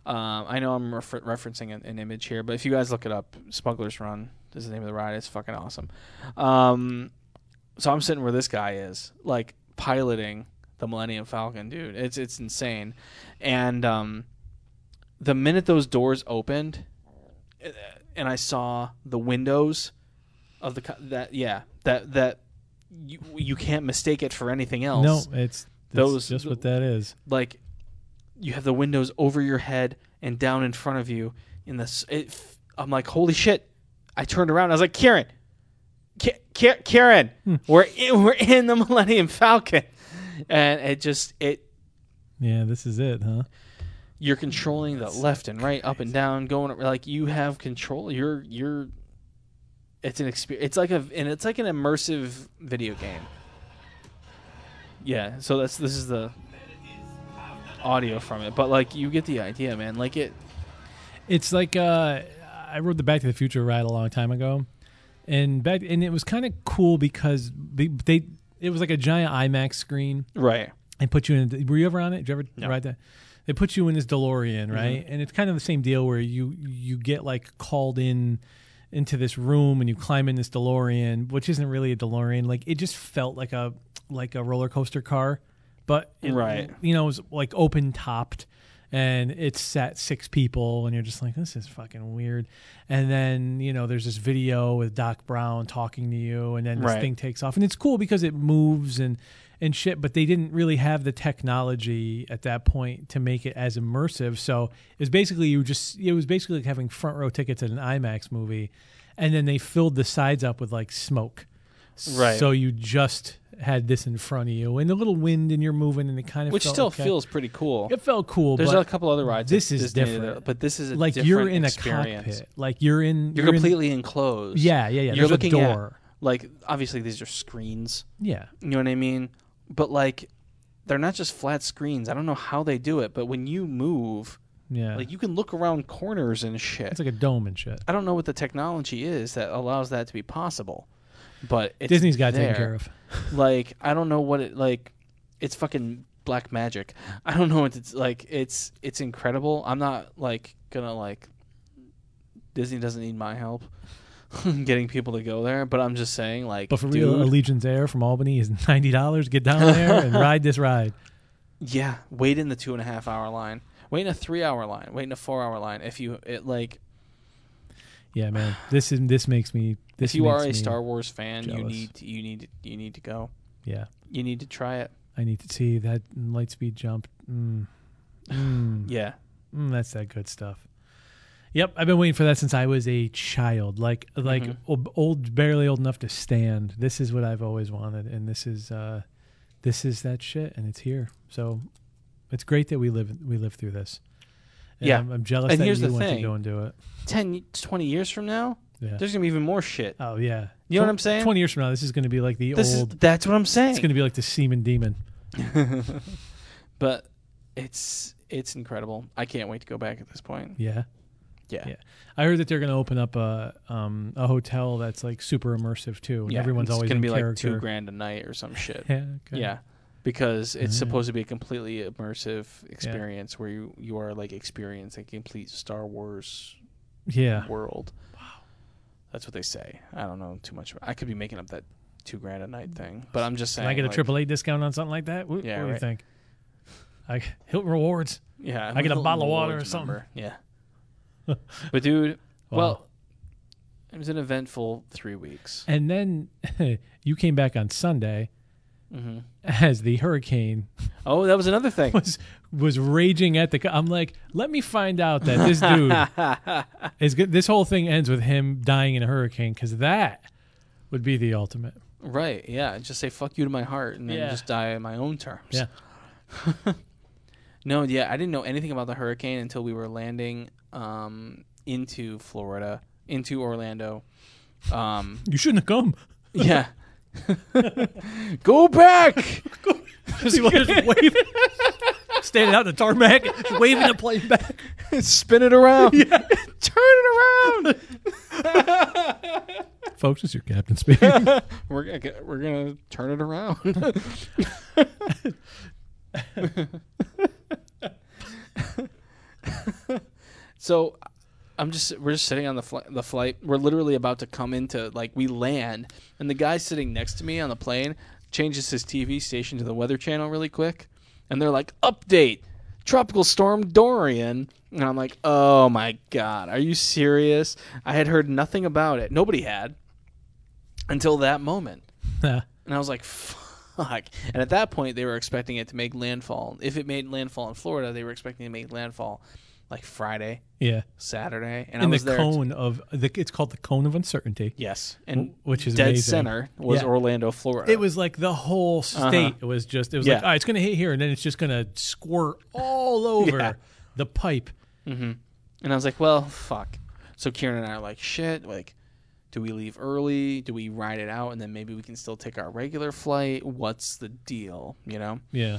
Um, I know I'm refer- referencing an, an image here, but if you guys look it up, Smuggler's Run is the name of the ride. It's fucking awesome. Um, so I'm sitting where this guy is, like piloting the Millennium Falcon, dude. It's it's insane. And um, the minute those doors opened, and I saw the windows of the that yeah that that you you can't mistake it for anything else. No, it's those just what that is. Like. You have the windows over your head and down in front of you. In this, it, I'm like, holy shit! I turned around. I was like, Kieran, K- K- Kieran, hmm. we're in, we're in the Millennium Falcon, and it just it. Yeah, this is it, huh? You're controlling the left and right, up and down, going like you have control. You're you're. It's an experience. It's like a and it's like an immersive video game. Yeah, so that's this is the. Audio from it, but like you get the idea, man. Like it, it's like uh, I rode the Back to the Future ride a long time ago, and back and it was kind of cool because they, they it was like a giant IMAX screen, right? And put you in. Were you ever on it? Did you ever no. ride that? They put you in this DeLorean, right? Mm-hmm. And it's kind of the same deal where you you get like called in into this room and you climb in this DeLorean, which isn't really a DeLorean. Like it just felt like a like a roller coaster car. But, it, right. you know, it was like open topped and it sat six people and you're just like, this is fucking weird. And then, you know, there's this video with Doc Brown talking to you and then this right. thing takes off. And it's cool because it moves and, and shit, but they didn't really have the technology at that point to make it as immersive. So it was basically, you just, it was basically like having front row tickets at an IMAX movie. And then they filled the sides up with like smoke. Right. So you just had this in front of you and a little wind and you're moving and it kind of which felt still okay. feels pretty cool. It felt cool. There's but a couple other rides. This is Disney different. that, but this is a like different you're in experience. a cockpit. Like you're in. You're, you're completely in, enclosed. Yeah, yeah, yeah. You're There's looking a door. At, like obviously these are screens. Yeah. You know what I mean? But like, they're not just flat screens. I don't know how they do it, but when you move. Yeah. Like you can look around corners and shit. It's like a dome and shit. I don't know what the technology is that allows that to be possible. But it's Disney's got there. taken care of. Like I don't know what it like. It's fucking black magic. I don't know what it's like. It's it's incredible. I'm not like gonna like. Disney doesn't need my help getting people to go there, but I'm just saying like. But for dude, real, Allegiant's Air from Albany is ninety dollars. Get down there and ride this ride. Yeah, wait in the two and a half hour line. Wait in a three hour line. Wait in a four hour line. If you it like. Yeah, man. This is this makes me. This if you makes are a me Star Wars fan, jealous. you need to, you need to, you need to go. Yeah. You need to try it. I need to see that light speed jump. Mm. Mm. Yeah. Mm, that's that good stuff. Yep, I've been waiting for that since I was a child. Like like Mhm. old, old, barely old enough to stand. This is what I've always wanted, and this is uh, this is that shit, and it's here. So it's great that we live we live through this. And Yeah. I'm, I'm jealous And that here's you the went thing. to go and do it. ten, twenty years from now, Yeah. there's going to be even more shit. Oh yeah. You know what I'm saying? Twenty years from now, this is going to be like the This old. is, that's what I'm saying. It's going to be like the Seaman Demon. But it's it's incredible. I can't wait to go back at this point. Yeah. Yeah. Yeah. I heard that they're going to open up a um, a hotel that's like super immersive too. And Yeah, everyone's it's always gonna in be character. like two grand a night or some shit. Yeah. Okay. Yeah, because it's Yeah. supposed to be a completely immersive experience where you, you are like experiencing a complete Star Wars Yeah. world. Wow, that's what they say. I don't know too much. I could be making up that two grand a night thing, but I'm just saying. Can I get a like, triple A discount on something like that? What, Yeah, what do you right. think? I Hilton Rewards. Yeah, I get a Hilton bottle of water Rewards or something. member. Yeah, but dude, Wow. well, it was an eventful three weeks. And then you came back on Sunday Mm-hmm. as the hurricane Oh, that was another thing. was was raging at the. Co- I'm like, let me find out that this dude is good. This whole thing ends with him dying in a hurricane because that would be the ultimate. Right, yeah. Just say fuck you to my heart and then Yeah. just die on my own terms. Yeah. No, yeah, I didn't know anything about the hurricane until we were landing um, into Florida, into Orlando. Um, You shouldn't have come. yeah. Go back! He was just waving, standing out in the tarmac, waving the plane back. Spin it around. Yeah. Turn it around. Folks, it's your captain speaking. we're gonna get, we're gonna turn it around. So I'm just we're just sitting on the fl- the flight. We're literally about to come into like we land, and the guy sitting next to me on the plane changes his T V station to the Weather Channel really quick, and they're like, "Update: Tropical Storm Dorian." And I'm like, "Oh my god, are you serious?" I had heard nothing about it. Nobody had until that moment, and I was like, "Fuck!" And at that point, they were expecting it to make landfall. If it made landfall in Florida, they were expecting to make landfall like Friday, yeah, Saturday, and in I was the there. cone of the, it's called the cone of uncertainty. Yes, and which is dead amazing. center was Yeah. Orlando, Florida. It was like the whole state. Uh-huh. It was just, it was Yeah. like, all right, it's going to hit here, and then it's just going to squirt all over Yeah. the pipe. Mm-hmm. And I was like, well, fuck. So Kieran and I are like, shit, like, do we leave early? Do we ride it out, and then maybe we can still take our regular flight? What's the deal, you know? Yeah.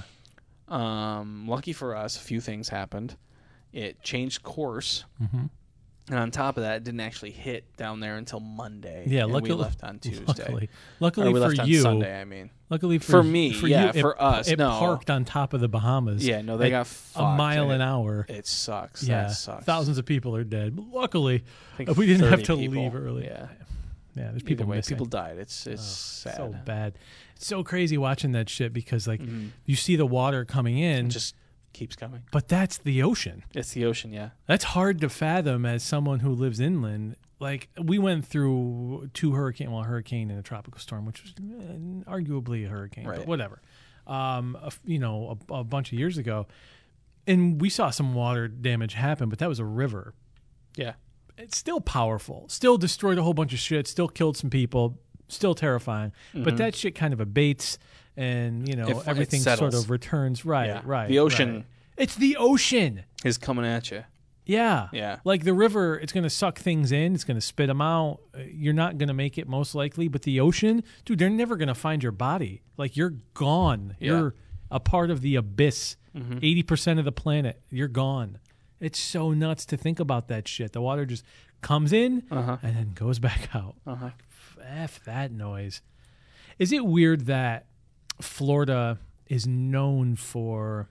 Um, lucky for us, a few things happened. It changed course, Mm-hmm. and on top of that, it didn't actually hit down there until Monday. Yeah, and luckily, we left on Tuesday. Luckily, luckily or we for left on you, Sunday, I mean. luckily for, For me, for yeah, you, for it, us, it no. parked on top of the Bahamas. Yeah, no, they at got a fucked. mile It- an hour. It sucks. Yeah, That sucks. thousands of people are dead. But luckily, I think we didn't have thirty to people. leave early. Yeah. Yeah, there's Either people way, missing. people died. It's it's Oh, sad. so bad. It's so crazy watching that shit because like Mhm. you see the water coming in, It just keeps coming. but that's the ocean. It's the ocean, yeah. That's hard to fathom as someone who lives inland. Like we went through two hurricane, well, a hurricane and a tropical storm, which was eh, arguably a hurricane, Right. but whatever. Um, a f- you know, a, a bunch of years ago, and we saw some water damage happen, but that was a river. Yeah. It's still powerful, still destroyed a whole bunch of shit, still killed some people, still terrifying. But Mhm. that shit kind of abates, and you know It- it everything sort settles. of returns. Right, Yeah. right. The ocean- right. It's the ocean. Is coming at you. Yeah. Yeah. Like the river, it's going to suck things in. It's going to spit them out. Uh, You're not going to make it most likely. But the ocean, dude, they're never going to find your body. Like you're gone. Yeah. You're a part of the abyss. Mhm. eighty percent of the planet, you're gone. It's so nuts to think about that shit. The water just comes in Uh-huh. and then goes back out. Uh-huh. F that noise. Is it weird that Florida is known for,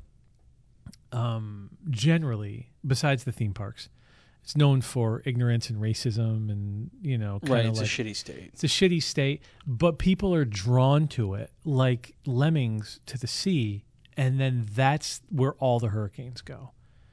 um, generally, besides the theme parks, it's known for ignorance and racism and, you know, kind Right, of it's like, a shitty state. it's a shitty state, but people are drawn to it like lemmings to the sea, and then that's where all the hurricanes go.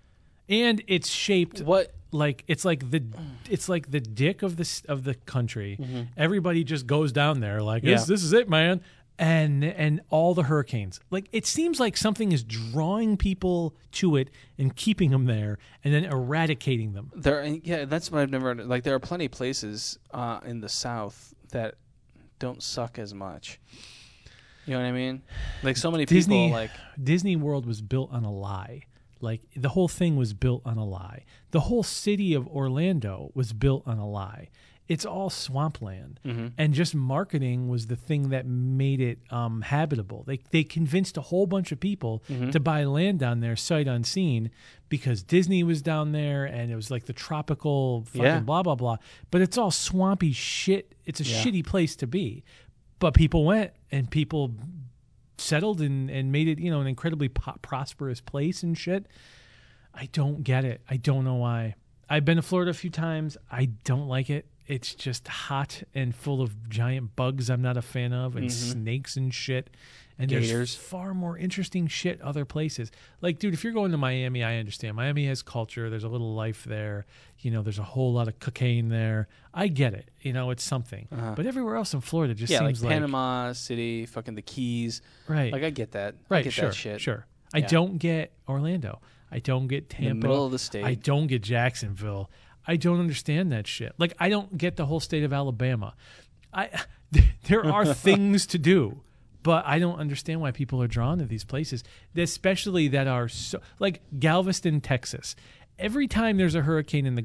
And it's shaped What? like it's like the it's like the dick of the s- of the country. Mhm. Everybody just goes down there like this. Yeah. This is it, man. And and all the hurricanes. Like it seems like something is drawing people to it and keeping them there, and then eradicating them. There, yeah, that's what I've never like. There are plenty of places uh, in the South that don't suck as much. You know what I mean? Like so many Disney- people, like Disney World was built on a lie. Like the whole thing was built on a lie. The whole city of Orlando was built on a lie. It's all swampland, Mhm. and just marketing was the thing that made it um, habitable. They they convinced a whole bunch of people Mhm. to buy land down there, sight unseen, because Disney was down there, and it was like the tropical fucking Yeah. blah blah blah. But it's all swampy shit. It's a Yeah. shitty place to be. But people went, and people settled and, and made it, you know, an incredibly po- prosperous place and shit. I don't get it. I don't know why. I've been to Florida a few times. I don't like it. It's just hot and full of giant bugs I'm not a fan of, and Mhm. snakes and shit. And Gators. there's far more interesting shit other places. Like, dude, if you're going to Miami, I understand. Miami has culture. There's a little life there. You know, there's a whole lot of cocaine there. I get it. You know, it's something. Uh-huh. But everywhere else in Florida just yeah, like seems like, Panama City, fucking the Keys. right. Like I get that. I Right, get sure, that shit. sure. I Yeah. don't get Orlando. I don't get In the Tampa. middle of the state. I don't get Jacksonville. I don't understand that shit. Like I don't get the whole state of Alabama. I there are things to do, but I don't understand why people are drawn to these places, especially that are so like Galveston, Texas. Every time there's a hurricane in the Gulf,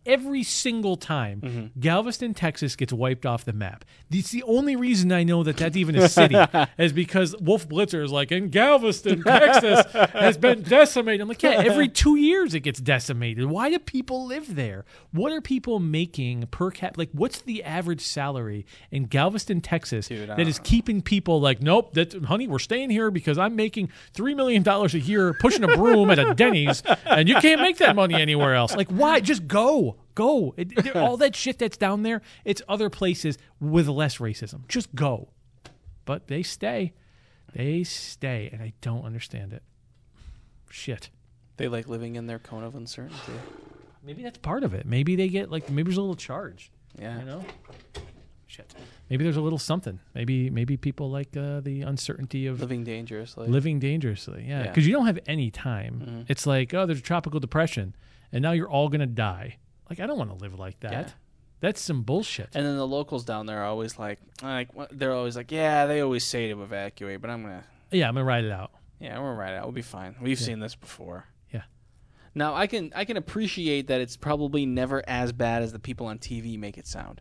every single time Mm-hmm. Galveston, Texas gets wiped off the map. It's the only reason I know that that's even a city is because Wolf Blitzer is like, and Galveston, Texas has been decimated. I'm like, yeah, every two years it gets decimated. Why do people live there? What are people making per cap? Like, what's the average salary in Galveston, Texas Dude, I that is don't know. keeping people like, nope, that, honey, we're staying here because I'm making three million dollars a year pushing a broom at a Denny's, and you can't make that money anywhere else. Like, why? Just go. Go. It, there- all that shit that's down there, it's other places with less racism. Just go. But they stay. They stay, and I don't understand it. Shit. They like living in their cone of uncertainty. Maybe that's part of it. Maybe they get, like, maybe there's a little charge. Yeah. You know? Shit. Maybe there's a little something. Maybe maybe people like uh, the uncertainty of Living dangerously. living dangerously. Yeah. Yeah. Because you don't have any time. Mhm. It's like, oh, there's a tropical depression, and now you're all going to die. Like, I don't want to live like that. Yeah. That's some bullshit. And then the locals down there are always like, like what- they're always like, yeah, they always say to evacuate, but I'm gonna, Yeah, I'm going to ride it out. yeah, we're right out. We'll be fine. We've Yeah. seen this before. Yeah. Now I can I can appreciate that it's probably never as bad as the people on T V make it sound.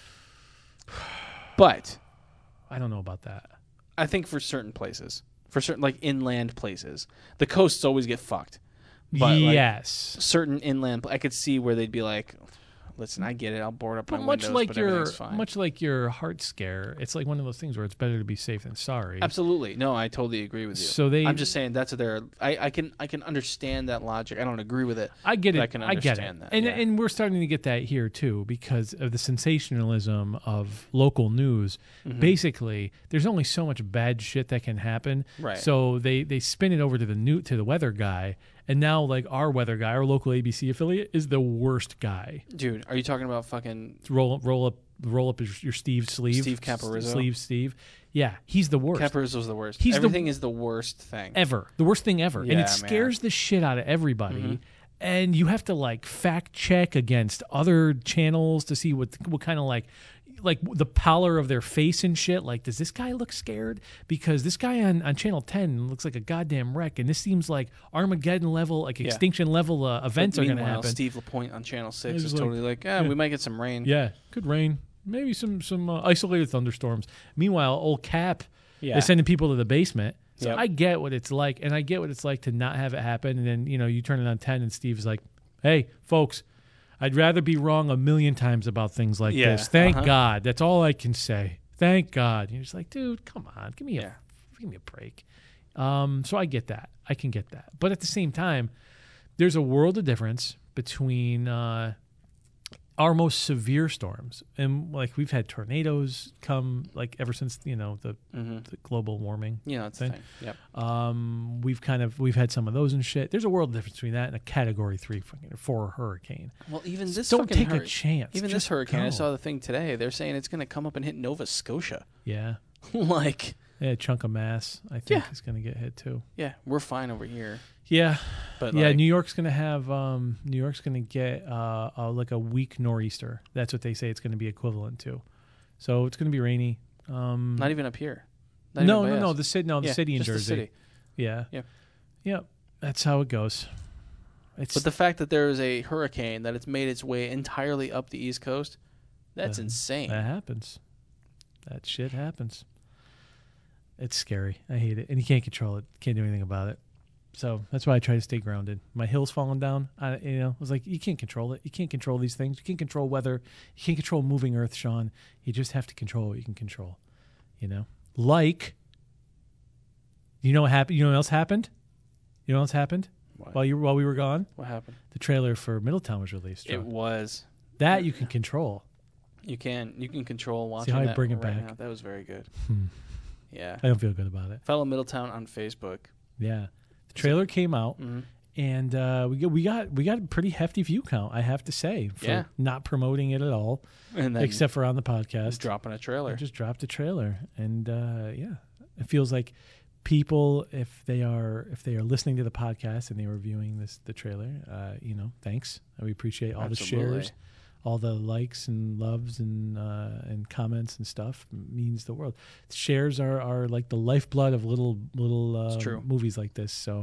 But I don't know about that. I think for certain places, for certain like inland places, the coasts always get fucked. But like, yes. certain inland, I could see where they'd be like, "Listen, I get it. I'll board up But my much windows, like but your everything's fine." much like your heart scare, it's like one of those things where it's better to be safe than sorry. Absolutely, no, I totally agree with you. So they I'm just saying that's their. I, I can I can understand that logic. I don't agree with it. I get it. but I can I get it. understand that, And yeah. and we're starting to get that here too because of the sensationalism of local news. Mhm. Basically, there's only so much bad shit that can happen. Right. So they they spin it over to the new to the weather guy, and now like our weather guy, our local A B C affiliate, is the worst guy. Dude, are you talking about fucking? Roll roll up roll up your, your Steve sleeve. Steve Caparizzo? Sleeve Steve. Yeah, he's the worst. Caparizzo's the worst. He's the- Everything is the worst thing. ever. The worst thing ever. and Yeah, it scares the shit out of everybody. Mhm. And you have to like fact check against other channels to see what what kind of like like the pallor of their face and shit. Like, does this guy look scared? Because this guy on, on channel ten looks like a goddamn wreck, and this seems like Armageddon level, like Yeah. extinction level uh, events But are going to meanwhile, happen. Steve Lapointe on Channel Six He's is like, totally like, yeah, yeah. we might get some rain. Yeah, could rain, maybe some some uh, isolated thunderstorms. Meanwhile, old Cap Yeah. is sending people to the basement. So Yep. I get what it's like, and I get what it's like to not have it happen. And then you know you turn it on ten, and Steve's like, "Hey, folks, I'd rather be wrong a million times about things like Yeah, this. Thank uh-huh. God. That's all I can say. Thank God." And you're just like, dude, come on, give me a Yeah. give me a break. Um, so I get that. I can get that. But at the same time, there's a world of difference between uh, our most severe storms, and like we've had tornadoes come like ever since you know the, Mm-hmm. the global warming. Yeah, that's the Thing. thing. Yep. Um, we've kind of we've had some of those and shit. There's a world of difference between that and a Category Three fucking or four hurricane. Well, even this Don't fucking take a hur- chance. Even this Just hurricane, I go. saw the thing today. They're saying it's going to come up and hit Nova Scotia. Yeah, like, yeah, a chunk of mass. I think Yeah. is going to get hit too. yeah, we're fine over here. Yeah, But yeah. like, New York's going to have um, New York's going to get uh, uh, like a weak nor'easter. That's what they say it's going to be equivalent to. So it's going to be rainy. Um, not even up here. Not no, even by no, no. us. The city, no, the Yeah, city in just the Jersey. city. Yeah, Yep. Yep. That's how it goes. It's But the fact that there is a hurricane that it's made its way entirely up the East Coast, that's Uh, insane. that happens. That shit happens. It's scary. I hate it, and you can't control it. Can't do anything about it. So that's why I try to stay grounded. My hill's falling down. I, you know, I was like, you can't control it. You can't control these things. You can't control weather. You can't control moving Earth, Sean. You just have to control what you can control. You know, like, you know what happened? You know what else happened? You know what else happened What? while you while we were gone? What happened? The trailer for Middletown was released. It Sean. was. That you can control. You can you can control watching how I that bring it right back? now. That was very good. Hmm. Yeah. I don't feel good about it. Fellow Middletown on Facebook. Yeah, the trailer came out, Mm-hmm. and uh, we got we got we got a pretty hefty view count. I have to say, for Yeah. not promoting it at all, And then except for on the just podcast. dropping a I trailer. just dropped a trailer, and uh, yeah, it feels like people, if they are if they are listening to the podcast and they were viewing this the trailer, uh, you know, thanks. We appreciate all the Absolutely. shares, all the likes and loves and uh, and comments and stuff. It means the world. Shares are, are like the lifeblood of little little uh, It's true. movies like this. So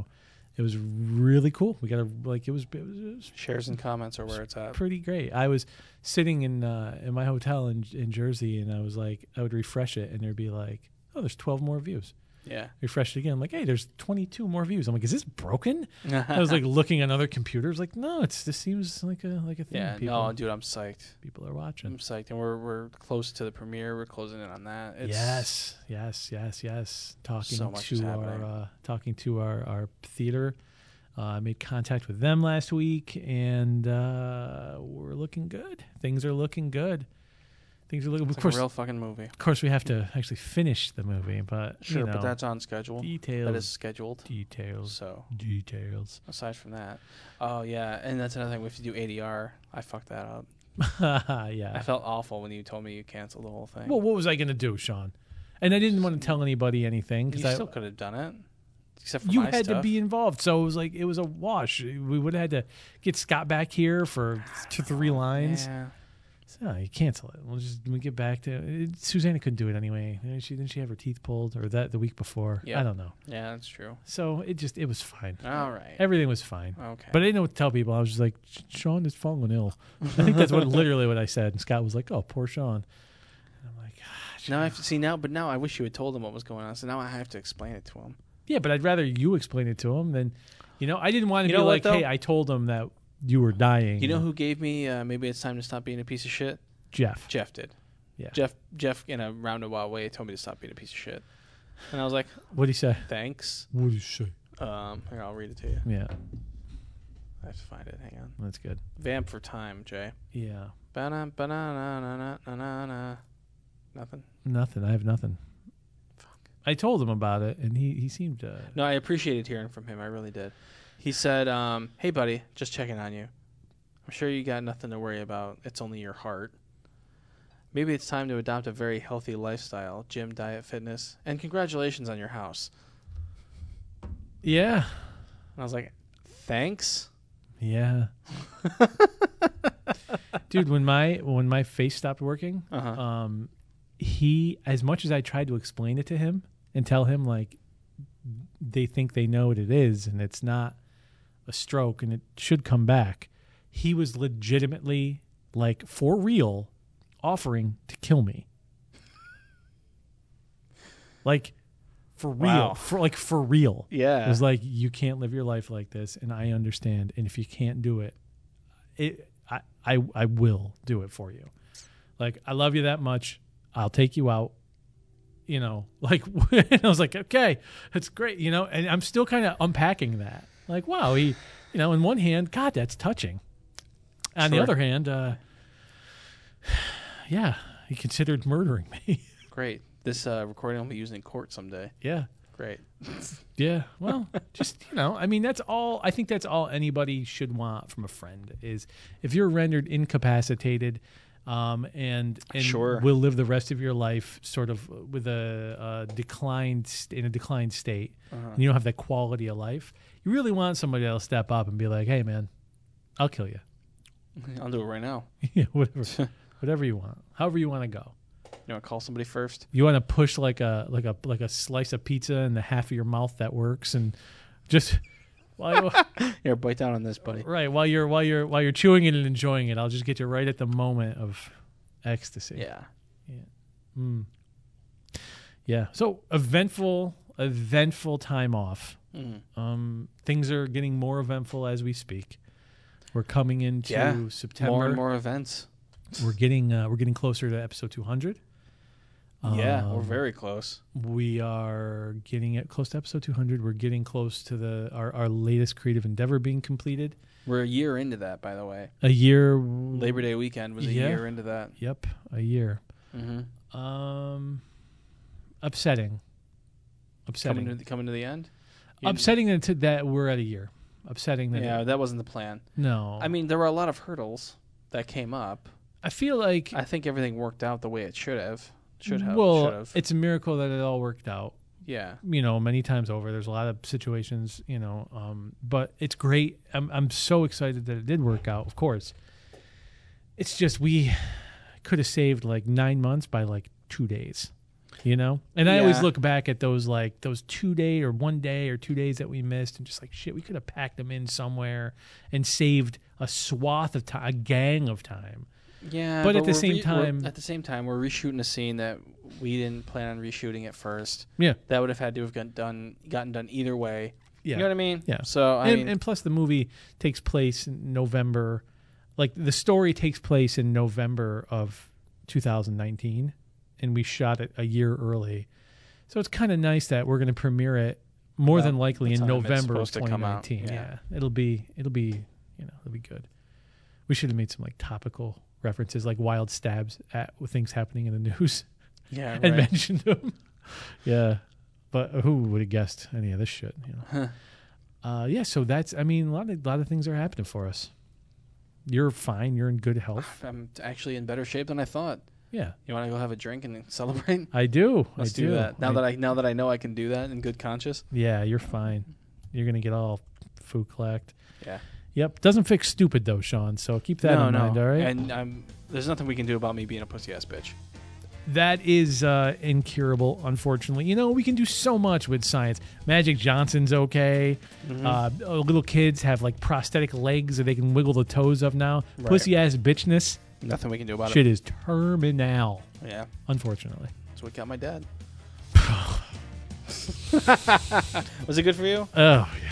It was really cool. We got a like it was, it was, it was Shares and comments are where it's at. pretty great. I was sitting in uh, in my hotel in in Jersey, and I was like, I would refresh it, and there'd be like, oh, there's twelve more views. Yeah. Refresh it again. I'm like, hey, there's twenty-two more views. I'm like, is this broken? I was like looking on other computers, like, no, it's this seems like a like a thing. Yeah, people, no, dude, I'm psyched. people are watching. I'm psyched, and we're we're close to the premiere. We're closing in on that. It's, yes, yes, yes, yes. Talking So much is to our happening. uh, talking to our our theater. Uh, I made contact with them last week, and uh, we're looking good. Things are looking good. Things are looking. It's Of like course, a real fucking movie. of course, we have to actually finish the movie, but Sure, you know, but that's on schedule. details. That is scheduled. details. So Details. aside from that, oh yeah, and that's another thing. We have to do A D R. I fucked that up. Yeah. I felt awful when you told me you canceled the whole thing. Well, what was I going to do, Sean? And I didn't want to tell anybody anything you because I still could have done it, except for you my had stuff. to be involved, so it was like it was a wash. We would have had to get Scott back here for two, three lines. Yeah. So no, you cancel it. We'll just we get back to it. Susanna couldn't do it anyway. She didn't she have her teeth pulled or that the week before. Yeah. I don't know. Yeah, that's true. So it just it was fine. All right. Everything was fine. Okay. But I didn't know what to tell people. I was just like, Sean is falling ill. I think that's what literally what I said. And Scott was like, oh, poor Sean. And I'm like, gosh. now I have to see now, but now I wish you had told him what was going on. So now I have to explain it to him. Yeah, but I'd rather you explain it to him than, you know, I didn't want to You be know what, like, though? hey, I told him that you were dying. You know who gave me? Uh, maybe it's time to stop being a piece of shit. Jeff. Jeff did. Yeah. Jeff. Jeff, in a roundabout way, told me to stop being a piece of shit, and I was like, What did he say? "Thanks." What did he say? Um, here, I'll read it to you. Yeah, I have to find it. Hang on. that's good. Vamp for time, Jay. Yeah. Ba-na, ba-na, na, na, na, na, na. Nothing. Nothing. I have nothing. Fuck. I told him about it, and he, he seemed uh, No, I appreciated hearing from him. I really did. He said, um, "Hey, buddy, just checking on you. I'm sure you got nothing to worry about. It's only your heart. Maybe it's time to adopt a very healthy lifestyle, gym, diet, fitness, and congratulations on your house." yeah, And I was like, "Thanks." yeah. Dude, when my when my face stopped working, Uh-huh. um, he as much as I tried to explain it to him and tell him like they think they know what it is and it's not a stroke and it should come back, he was legitimately like for real offering to kill me. Like for real, Wow. for like for real. Yeah. It was like, you can't live your life like this, and I understand. And if you can't do it, it I I, I will do it for you. Like, I love you that much. I'll take you out. You know, like, and I was like, okay, it's great. You know, and I'm still kind of unpacking that. Like, wow, he, you know, in one hand, God, that's touching. On the Sure. other hand, uh, yeah, he considered murdering me. Great. This uh, recording will be used in court someday. yeah. Great. Yeah, well, just, you know, I mean, that's all, I think that's all anybody should want from a friend is if you're rendered incapacitated um, and, and Sure. will live the rest of your life sort of with a, uh declined, st- in a declined state, Uh-huh. and you don't have that quality of life, you really want somebody that'll step up and be like, hey, man, I'll kill you. I'll do it right now. Yeah, whatever, whatever you want, however you want to go. You want to call somebody first? You want to push like a like a like a slice of pizza in the half of your mouth that works, and just while Here, bite down on this, buddy. right while you're while you're while you're chewing it and enjoying it, I'll just get you right at the moment of ecstasy. Yeah. Mm. Yeah. So eventful, eventful time off. Mm. Um, things are getting more eventful as we speak. We're coming into Yeah. September. More and more events. We're getting uh, we're getting closer to episode two hundred. Yeah, we're Um, very close. We are getting it close to episode two hundred. We're getting close to the our, our latest creative endeavor being completed. We're a year into that, by the way. A year. Labor Day weekend was a Yeah. year into that. Yep, a year. Mm-hmm. Um, upsetting. Upsetting. Coming to the, coming to the end. You- Upsetting that, to, that we're at a year. Upsetting that. Yeah, that wasn't the plan. No. I mean, there were a lot of hurdles that came up. I feel like. I think everything worked out the way it should have. Should have. Well, should have. it's a miracle that it all worked out. Yeah. You know, many times over. There's a lot of situations, you know, um, but it's great. I'm I'm so excited that it did work out, of course. It's just we could have saved like nine months by like two days. You know, and I always Yeah. look back at those like those two day or one day or two days that we missed, and just like shit, we could have packed them in somewhere and saved a swath of time, a gang of time. Yeah, But at the we're same re- we're- time- at the same time, we're reshooting a scene that we didn't plan on reshooting at first. Yeah, That would have had to have gotten done, gotten done either way. yeah, You know what I mean? Yeah. So I and, mean, and plus the movie takes place in November, like the story takes place in November of two thousand nineteen, and we shot it a year early. So it's kind of nice that we're going to premiere it more About than likely the in time it's November of supposed to twenty come out, nineteen. yeah. Yeah, it'll be it'll be you know it'll be good. We should have made some like topical references, like wild stabs at things happening in the news, yeah, and right. mentioned them. Yeah, but who would have guessed any of this shit? You know. Uh, yeah, so that's. I mean, a lot of a lot of things are happening for us. You're fine. You're in good health. I'm actually in better shape than I thought. Yeah, You want to go have a drink and celebrate? I do. Let's I do, do that. Now I- that I now that I know I can do that in good conscience. Yeah, you're fine. You're gonna get all food collect. Yeah. Yep. Doesn't fix stupid though, Sean. So keep that no, in no. mind. All right. And I'm there's nothing we can do about me being a pussy ass bitch. That is uh, incurable, unfortunately. You know, we can do so much with science. Magic Johnson's okay. Mm-hmm. Uh, little kids have like prosthetic legs that they can wiggle the toes of now. Right. Pussy ass bitchness. Nothing we can do about Shit is terminal, it. Yeah. unfortunately. That's what got my dad. Was it good for you? Oh, yeah.